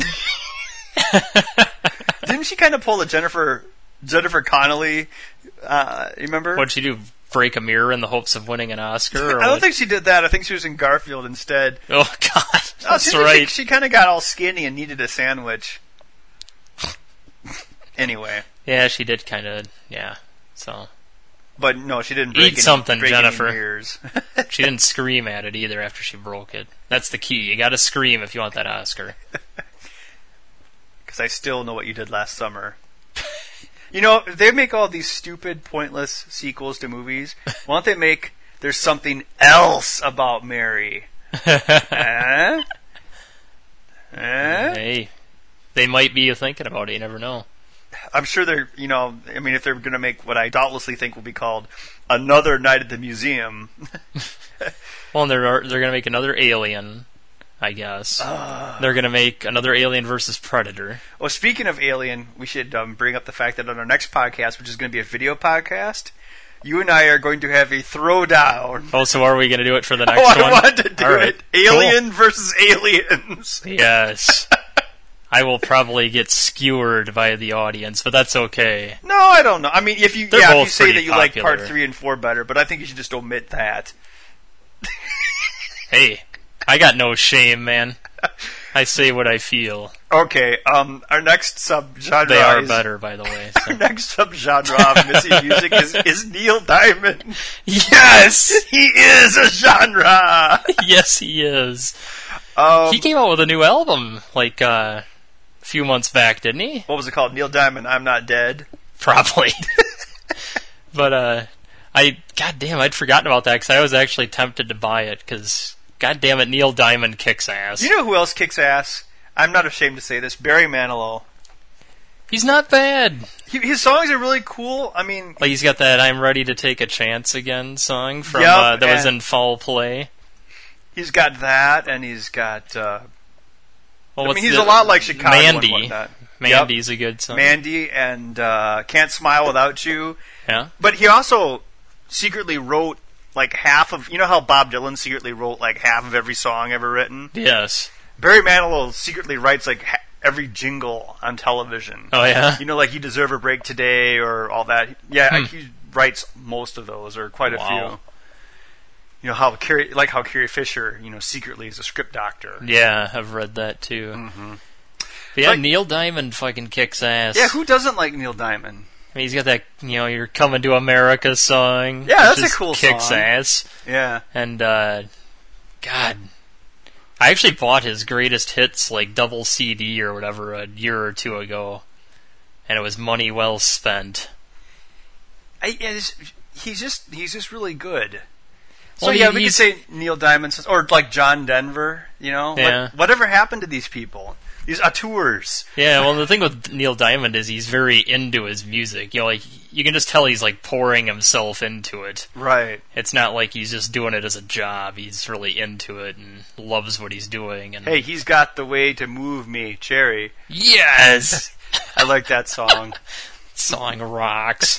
Didn't she kind of pull the Jennifer Connelly, you remember? What'd she do, break a mirror in the hopes of winning an Oscar? Or I don't think she did that. I think she was in Garfield instead. Oh, God. That's right. She kind of got all skinny and needed a sandwich. Anyway. Yeah, she did kind of, yeah, so... But no, she didn't break something, Jennifer. Any mirrors. She didn't scream at it either after she broke it. That's the key. You gotta scream if you want that Oscar. Because I still know what you did last summer. If they make all these stupid, pointless sequels to movies, why don't they make There's Something Else About Mary? Hey, they might be thinking about it, you never know. I'm sure they're, if they're going to make what I doubtlessly think will be called Another Night at the Museum. Well, and they're going to make another Alien, I guess. They're going to make another Alien versus Predator. Well, speaking of Alien, we should bring up the fact that on our next podcast, which is going to be a video podcast, you and I are going to have a throwdown. Oh, so are we going to do it for the next one? I wanted to do it. Alien versus Aliens. Yes. I will probably get skewered by the audience, but that's okay. No, I don't know. I mean, if you say that you popular. like part 3 and 4 better, but I think you should just omit that. Hey, I got no shame, man. I say what I feel. Okay, our next subgenre... They are better, by the way. So. Our next subgenre of missing music is Neil Diamond. Yes! He is a genre! Yes, he is. He came out with a new album, like, a few months back, didn't he? What was it called? Neil Diamond, I'm Not Dead? Probably. But, goddamn, I'd forgotten about that, because I was actually tempted to buy it, because, goddamn it, Neil Diamond kicks ass. You know who else kicks ass? I'm not ashamed to say this, Barry Manilow. He's not bad. His songs are really cool, I mean... Like, he's got that I'm Ready to Take a Chance Again song from that was in Foul Play. He's got that, and he's got... he's a lot like Chicago Mandy. and whatnot. Mandy's a good song. Mandy and Can't Smile Without You. Yeah. But he also secretly wrote like half of... You know how Bob Dylan secretly wrote like half of every song ever written? Yes. Barry Manilow secretly writes like every jingle on television. Oh, yeah? Like You Deserve a Break Today or all that. Yeah, he writes most of those, or quite a few. How Carrie Fisher, secretly is a script doctor. Yeah, I've read that too. Mm-hmm. But yeah, Neil Diamond fucking kicks ass. Yeah, who doesn't like Neil Diamond? I mean, he's got that, You're Coming to America song. Yeah, that's a cool song. Kicks ass. Yeah. And, God, I actually bought his greatest hits, like, double CD or whatever, a year or two ago. And it was money well spent. He's just really good. So Well, we could say Neil Diamond, or like John Denver, Yeah. Whatever happened to these people? These auteurs. Yeah, well, the thing with Neil Diamond is he's very into his music. Like, you can just tell he's, like, pouring himself into it. Right. It's not like he's just doing it as a job. He's really into it and loves what he's doing. And hey, he's got the way to move me, Cherry. Yes! I like that song. Song rocks.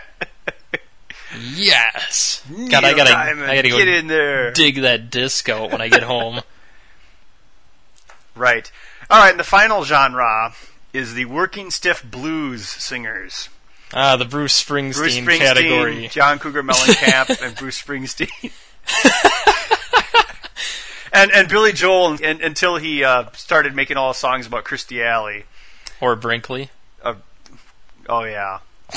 Yes! God, I gotta go get in there. Dig that disc out when I get home. Right. Alright, and the final genre is the working stiff blues singers. The Bruce Springsteen category. John Cougar Mellencamp and Bruce Springsteen. and Billy Joel until he started making all songs about Christy Alley. Or Brinkley. Oh, yeah.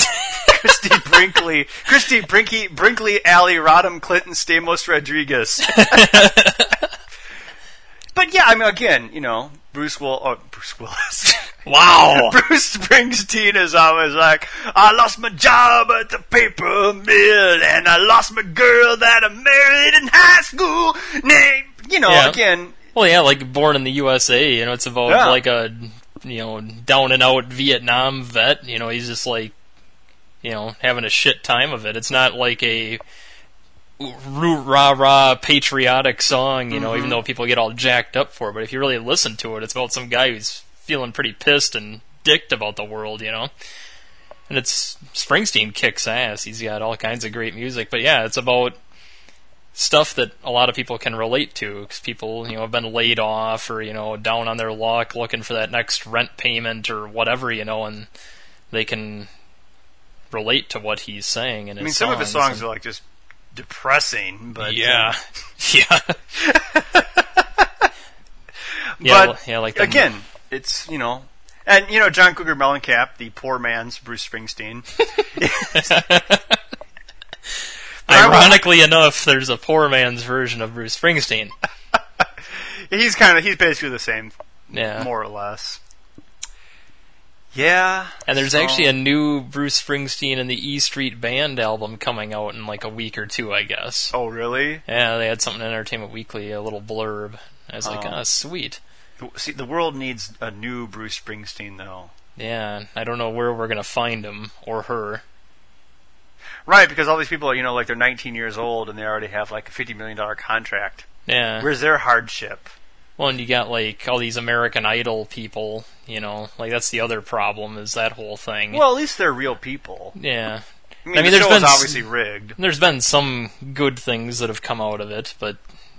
Christy Brinkley, Alley, Rodham, Clinton, Stamos, Rodriguez. But yeah, I mean, again, Bruce Willis. Wow. Bruce Springsteen is always like, I lost my job at the paper mill, and I lost my girl that I married in high school. Yeah. Again. Well, yeah, like Born in the USA, it's about like a, down and out Vietnam vet, he's just like, having a shit time of it. It's not like a rah-rah patriotic song, even though people get all jacked up for it. But if you really listen to it, it's about some guy who's feeling pretty pissed and dicked about the world, And it's Springsteen kicks ass. He's got all kinds of great music. But yeah, it's about stuff that a lot of people can relate to, because people, have been laid off or, down on their luck looking for that next rent payment or whatever, and they can relate to what he's saying in his songs. Some of his songs are like just depressing, but yeah. But like again, it's and John Cougar Mellencamp, the poor man's Bruce Springsteen. Ironically enough, there's a poor man's version of Bruce Springsteen. He's basically the same, yeah, more or less. Yeah. And there's actually a new Bruce Springsteen and the E Street Band album coming out in like a week or two, I guess. Oh, really? Yeah, they had something in Entertainment Weekly, a little blurb. I was like, sweet. See, the world needs a new Bruce Springsteen, though. Yeah, I don't know where we're going to find him, or her. Right, because all these people are, like they're 19 years old and they already have like a $50 million contract. Yeah. Where's their hardship? Well, and you got like all these American Idol people, like that's the other problem, is that whole thing. Well, at least they're real people. Yeah. I mean the show is obviously rigged. There's been some good things that have come out of it, but,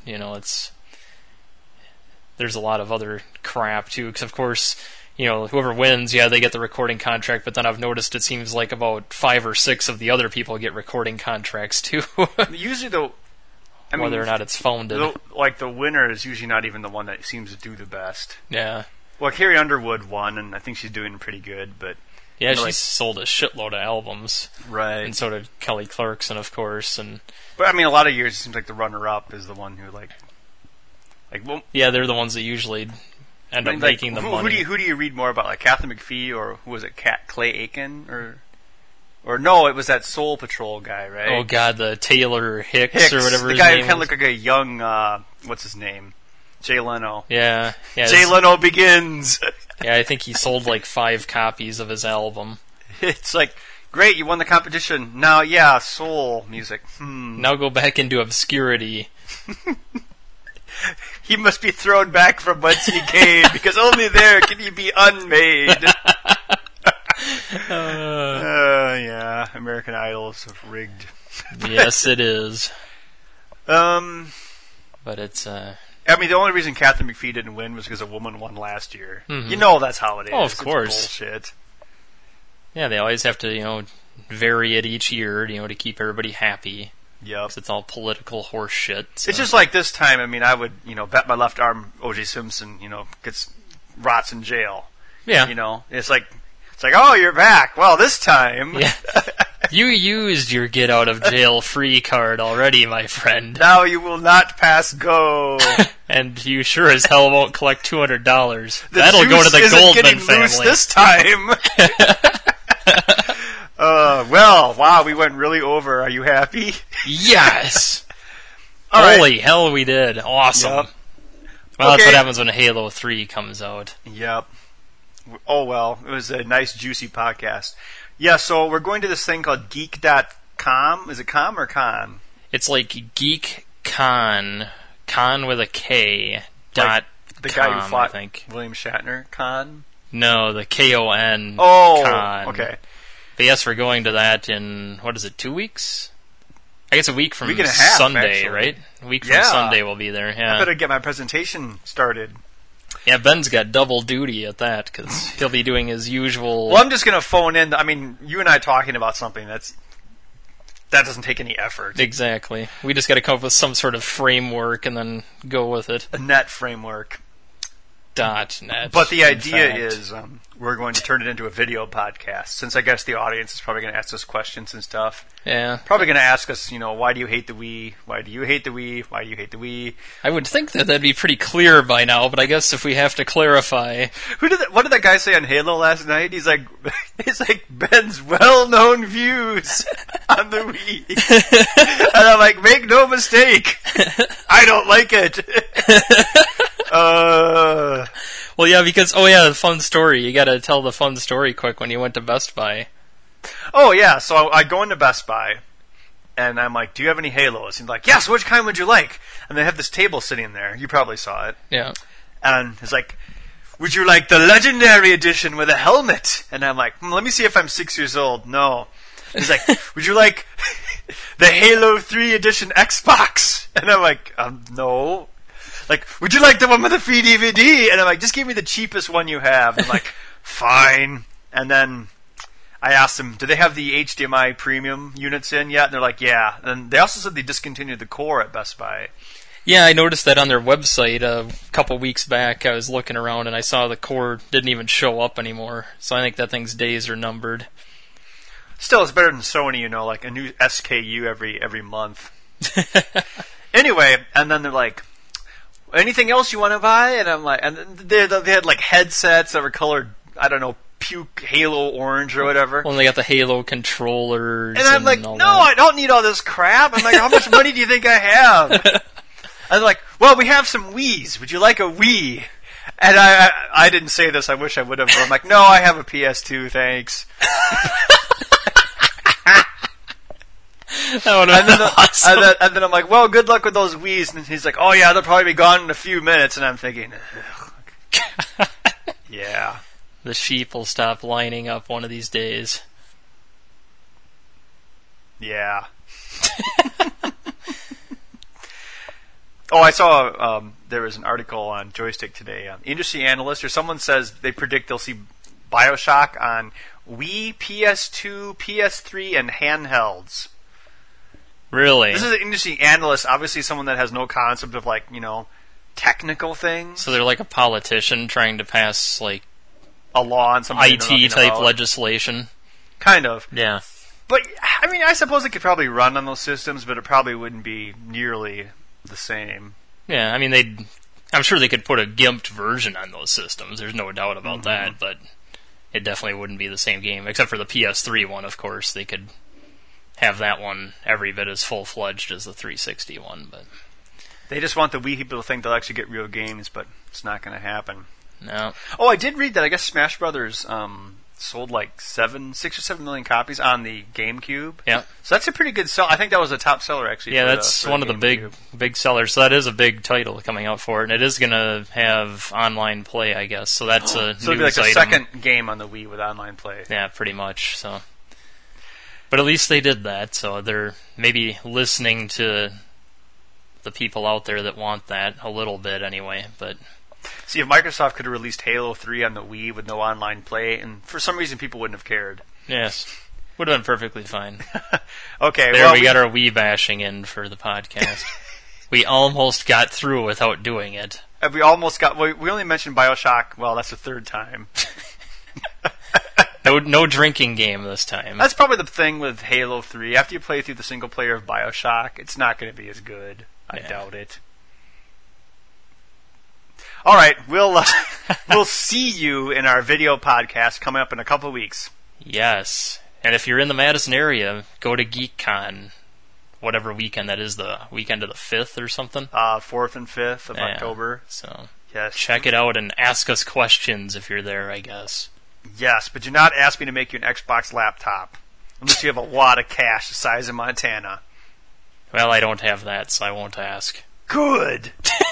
there's a lot of other crap too, because of course, whoever wins, they get the recording contract, but then I've noticed it seems like about 5 or 6 of the other people get recording contracts too. Usually though, whether or not it's founded. The winner is usually not even the one that seems to do the best. Yeah. Well, Carrie Underwood won, and I think she's doing pretty good, but... Yeah, she's sold a shitload of albums. Right. And so did Kelly Clarkson, of course. But, a lot of years it seems like the runner-up is the one who, yeah, they're the ones that usually end up making the money. Who do you read more about? Like Kathy McPhee, or who was it, Clay Aiken? Or no, it was that Soul Patrol guy, right? Oh, God, the Taylor Hicks or whatever his name was. The guy who kind of looked like a young, what's his name? Jay Leno. Yeah. Jay Leno Begins! Yeah, I think he sold like 5 copies of his album. It's like, great, you won the competition. Now, soul music. Now go back into obscurity. He must be thrown back from whence he came, because only there can he be unmade. Yeah, American Idol is rigged. Yes, it is. But it's, the only reason Kathy McPhee didn't win was because a woman won last year. Mm-hmm. That's how it is. Oh, of course. It's bullshit. Yeah, they always have to, vary it each year, to keep everybody happy. Yep. It's all political horse shit. So. It's just like this time, I would, bet my left arm O.J. Simpson, rots in jail. Yeah. It's like, oh, you're back. Well, this time. Yeah. You used your get out of jail free card already, my friend. Now you will not pass go. And you sure as hell won't collect $200. That'll go to the Goldman family. Loose this time. Wow, we went really over. Are you happy? Yes. Holy hell, we did. Awesome. Yep. Well, that's what happens when Halo 3 comes out. Yep. Oh, well, it was a nice, juicy podcast. Yeah, so we're going to this thing called geek.com. Is it com or con? It's like GeekCon, con with a K, like the com, guy who fought I think. William Shatner, con? No, the KON. Oh, con. Okay. But yes, we're going to that in, 2 weeks? I guess a week from week and a half, Sunday, actually. right? A week from Sunday we'll be there, yeah. I better get my presentation started. Yeah, Ben's got double duty at that, because he'll be doing his usual... Well, I'm just going to phone in. You and I talking about something that doesn't take any effort. Exactly. We just got to come up with some sort of framework and then go with it. A net framework. .net. But the in idea fact. is we're going to turn it into a video podcast, since I guess the audience is probably going to ask us questions and stuff. Yeah. Probably going to ask us, why do you hate the Wii? Why do you hate the Wii? Why do you hate the Wii? I would think that that'd be pretty clear by now, but I guess if we have to clarify... What did that guy say on Halo last night? He's like Ben's well-known views on the Wii. And I'm like, make no mistake, I don't like it. Well, yeah, because, the fun story. You gotta tell the fun story quick when you went to Best Buy. Oh, yeah, so I go into Best Buy, and I'm like, do you have any Halos? And he's like, yes, which kind would you like? And they have this table sitting there. You probably saw it. Yeah. And he's like, would you like the Legendary Edition with a helmet? And I'm like, let me see if I'm 6 years old. No. He's like, would you like the Halo 3 Edition Xbox? And I'm like, no. Like, would you like the one with the free DVD? And I'm like, just give me the cheapest one you have. And I'm like, fine. And then I asked them, do they have the HDMI premium units in yet? And they're like, yeah. And they also said they discontinued the core at Best Buy. Yeah, I noticed that on their website a couple weeks back. I was looking around and I saw the core didn't even show up anymore. So I think that thing's days are numbered. Still, it's better than Sony, like a new SKU every month. Anyway, and then they're like, anything else you want to buy? And I'm like, and they had like headsets that were colored, I don't know, puke Halo orange or whatever. Well, they got the Halo controllers. And I'm like, all no, that. I don't need all this crap. I'm like, how much money do you think I have? And they're like, well, we have some Wiis. Would you like a Wii? And I didn't say this. I wish I would have. But I'm like, no, I have a PS2, thanks. That would have been awesome. And then I'm like, well, good luck with those Wiis. And he's like, oh yeah, they'll probably be gone in a few minutes. And I'm thinking, yeah. The sheep will stop lining up one of these days. Yeah. Oh, I saw there was an article on Joystick today. Industry analyst or someone says they predict they'll see BioShock on Wii, PS2, PS3, and handhelds. Really? This is an industry analyst, obviously someone that has no concept of technical things. So they're like a politician trying to pass like a law on something IT type legislation. Kind of. Yeah. But I mean, I suppose it could probably run on those systems, but it probably wouldn't be nearly the same. Yeah, I mean I'm sure they could put a gimped version on those systems. There's no doubt about that, but it definitely wouldn't be the same game, except for the PS3 one, of course. They could have that one every bit as full-fledged as the 360 one, but they just want the Wii people to think they'll actually get real games, but it's not going to happen. No. Oh, I did read that. I guess Smash Brothers sold like 6 or 7 million copies on the GameCube. Yeah. So that's a pretty good sell. I think that was a top seller, actually. Yeah, that's one of the big sellers. So that is a big title coming out for it, and it is going to have online play, I guess. So that's a so it'll be like a second game on the Wii with online play. Yeah, pretty much. So, but at least they did that. So they're maybe listening to the people out there that want that a little bit, anyway. But see, if Microsoft could have released Halo 3 on the Wii with no online play, and for some reason people wouldn't have cared. Yes. Would have been perfectly fine. Okay, there we got our Wii bashing in for the podcast. We almost got through without doing it. We almost got... We only mentioned BioShock. Well, that's the third time. No drinking game this time. That's probably the thing with Halo 3. After you play through the single player of BioShock, it's not going to be as good. I doubt it. All right, we'll see you in our video podcast coming up in a couple of weeks. Yes, and if you're in the Madison area, go to GeekCon, whatever weekend that is, the weekend of the 5th or something. 4th and 5th of October. So yes, check it out and ask us questions if you're there, I guess. Yes, but do not ask me to make you an Xbox laptop unless you have a wad of cash the size of Montana. Well, I don't have that, so I won't ask. Good.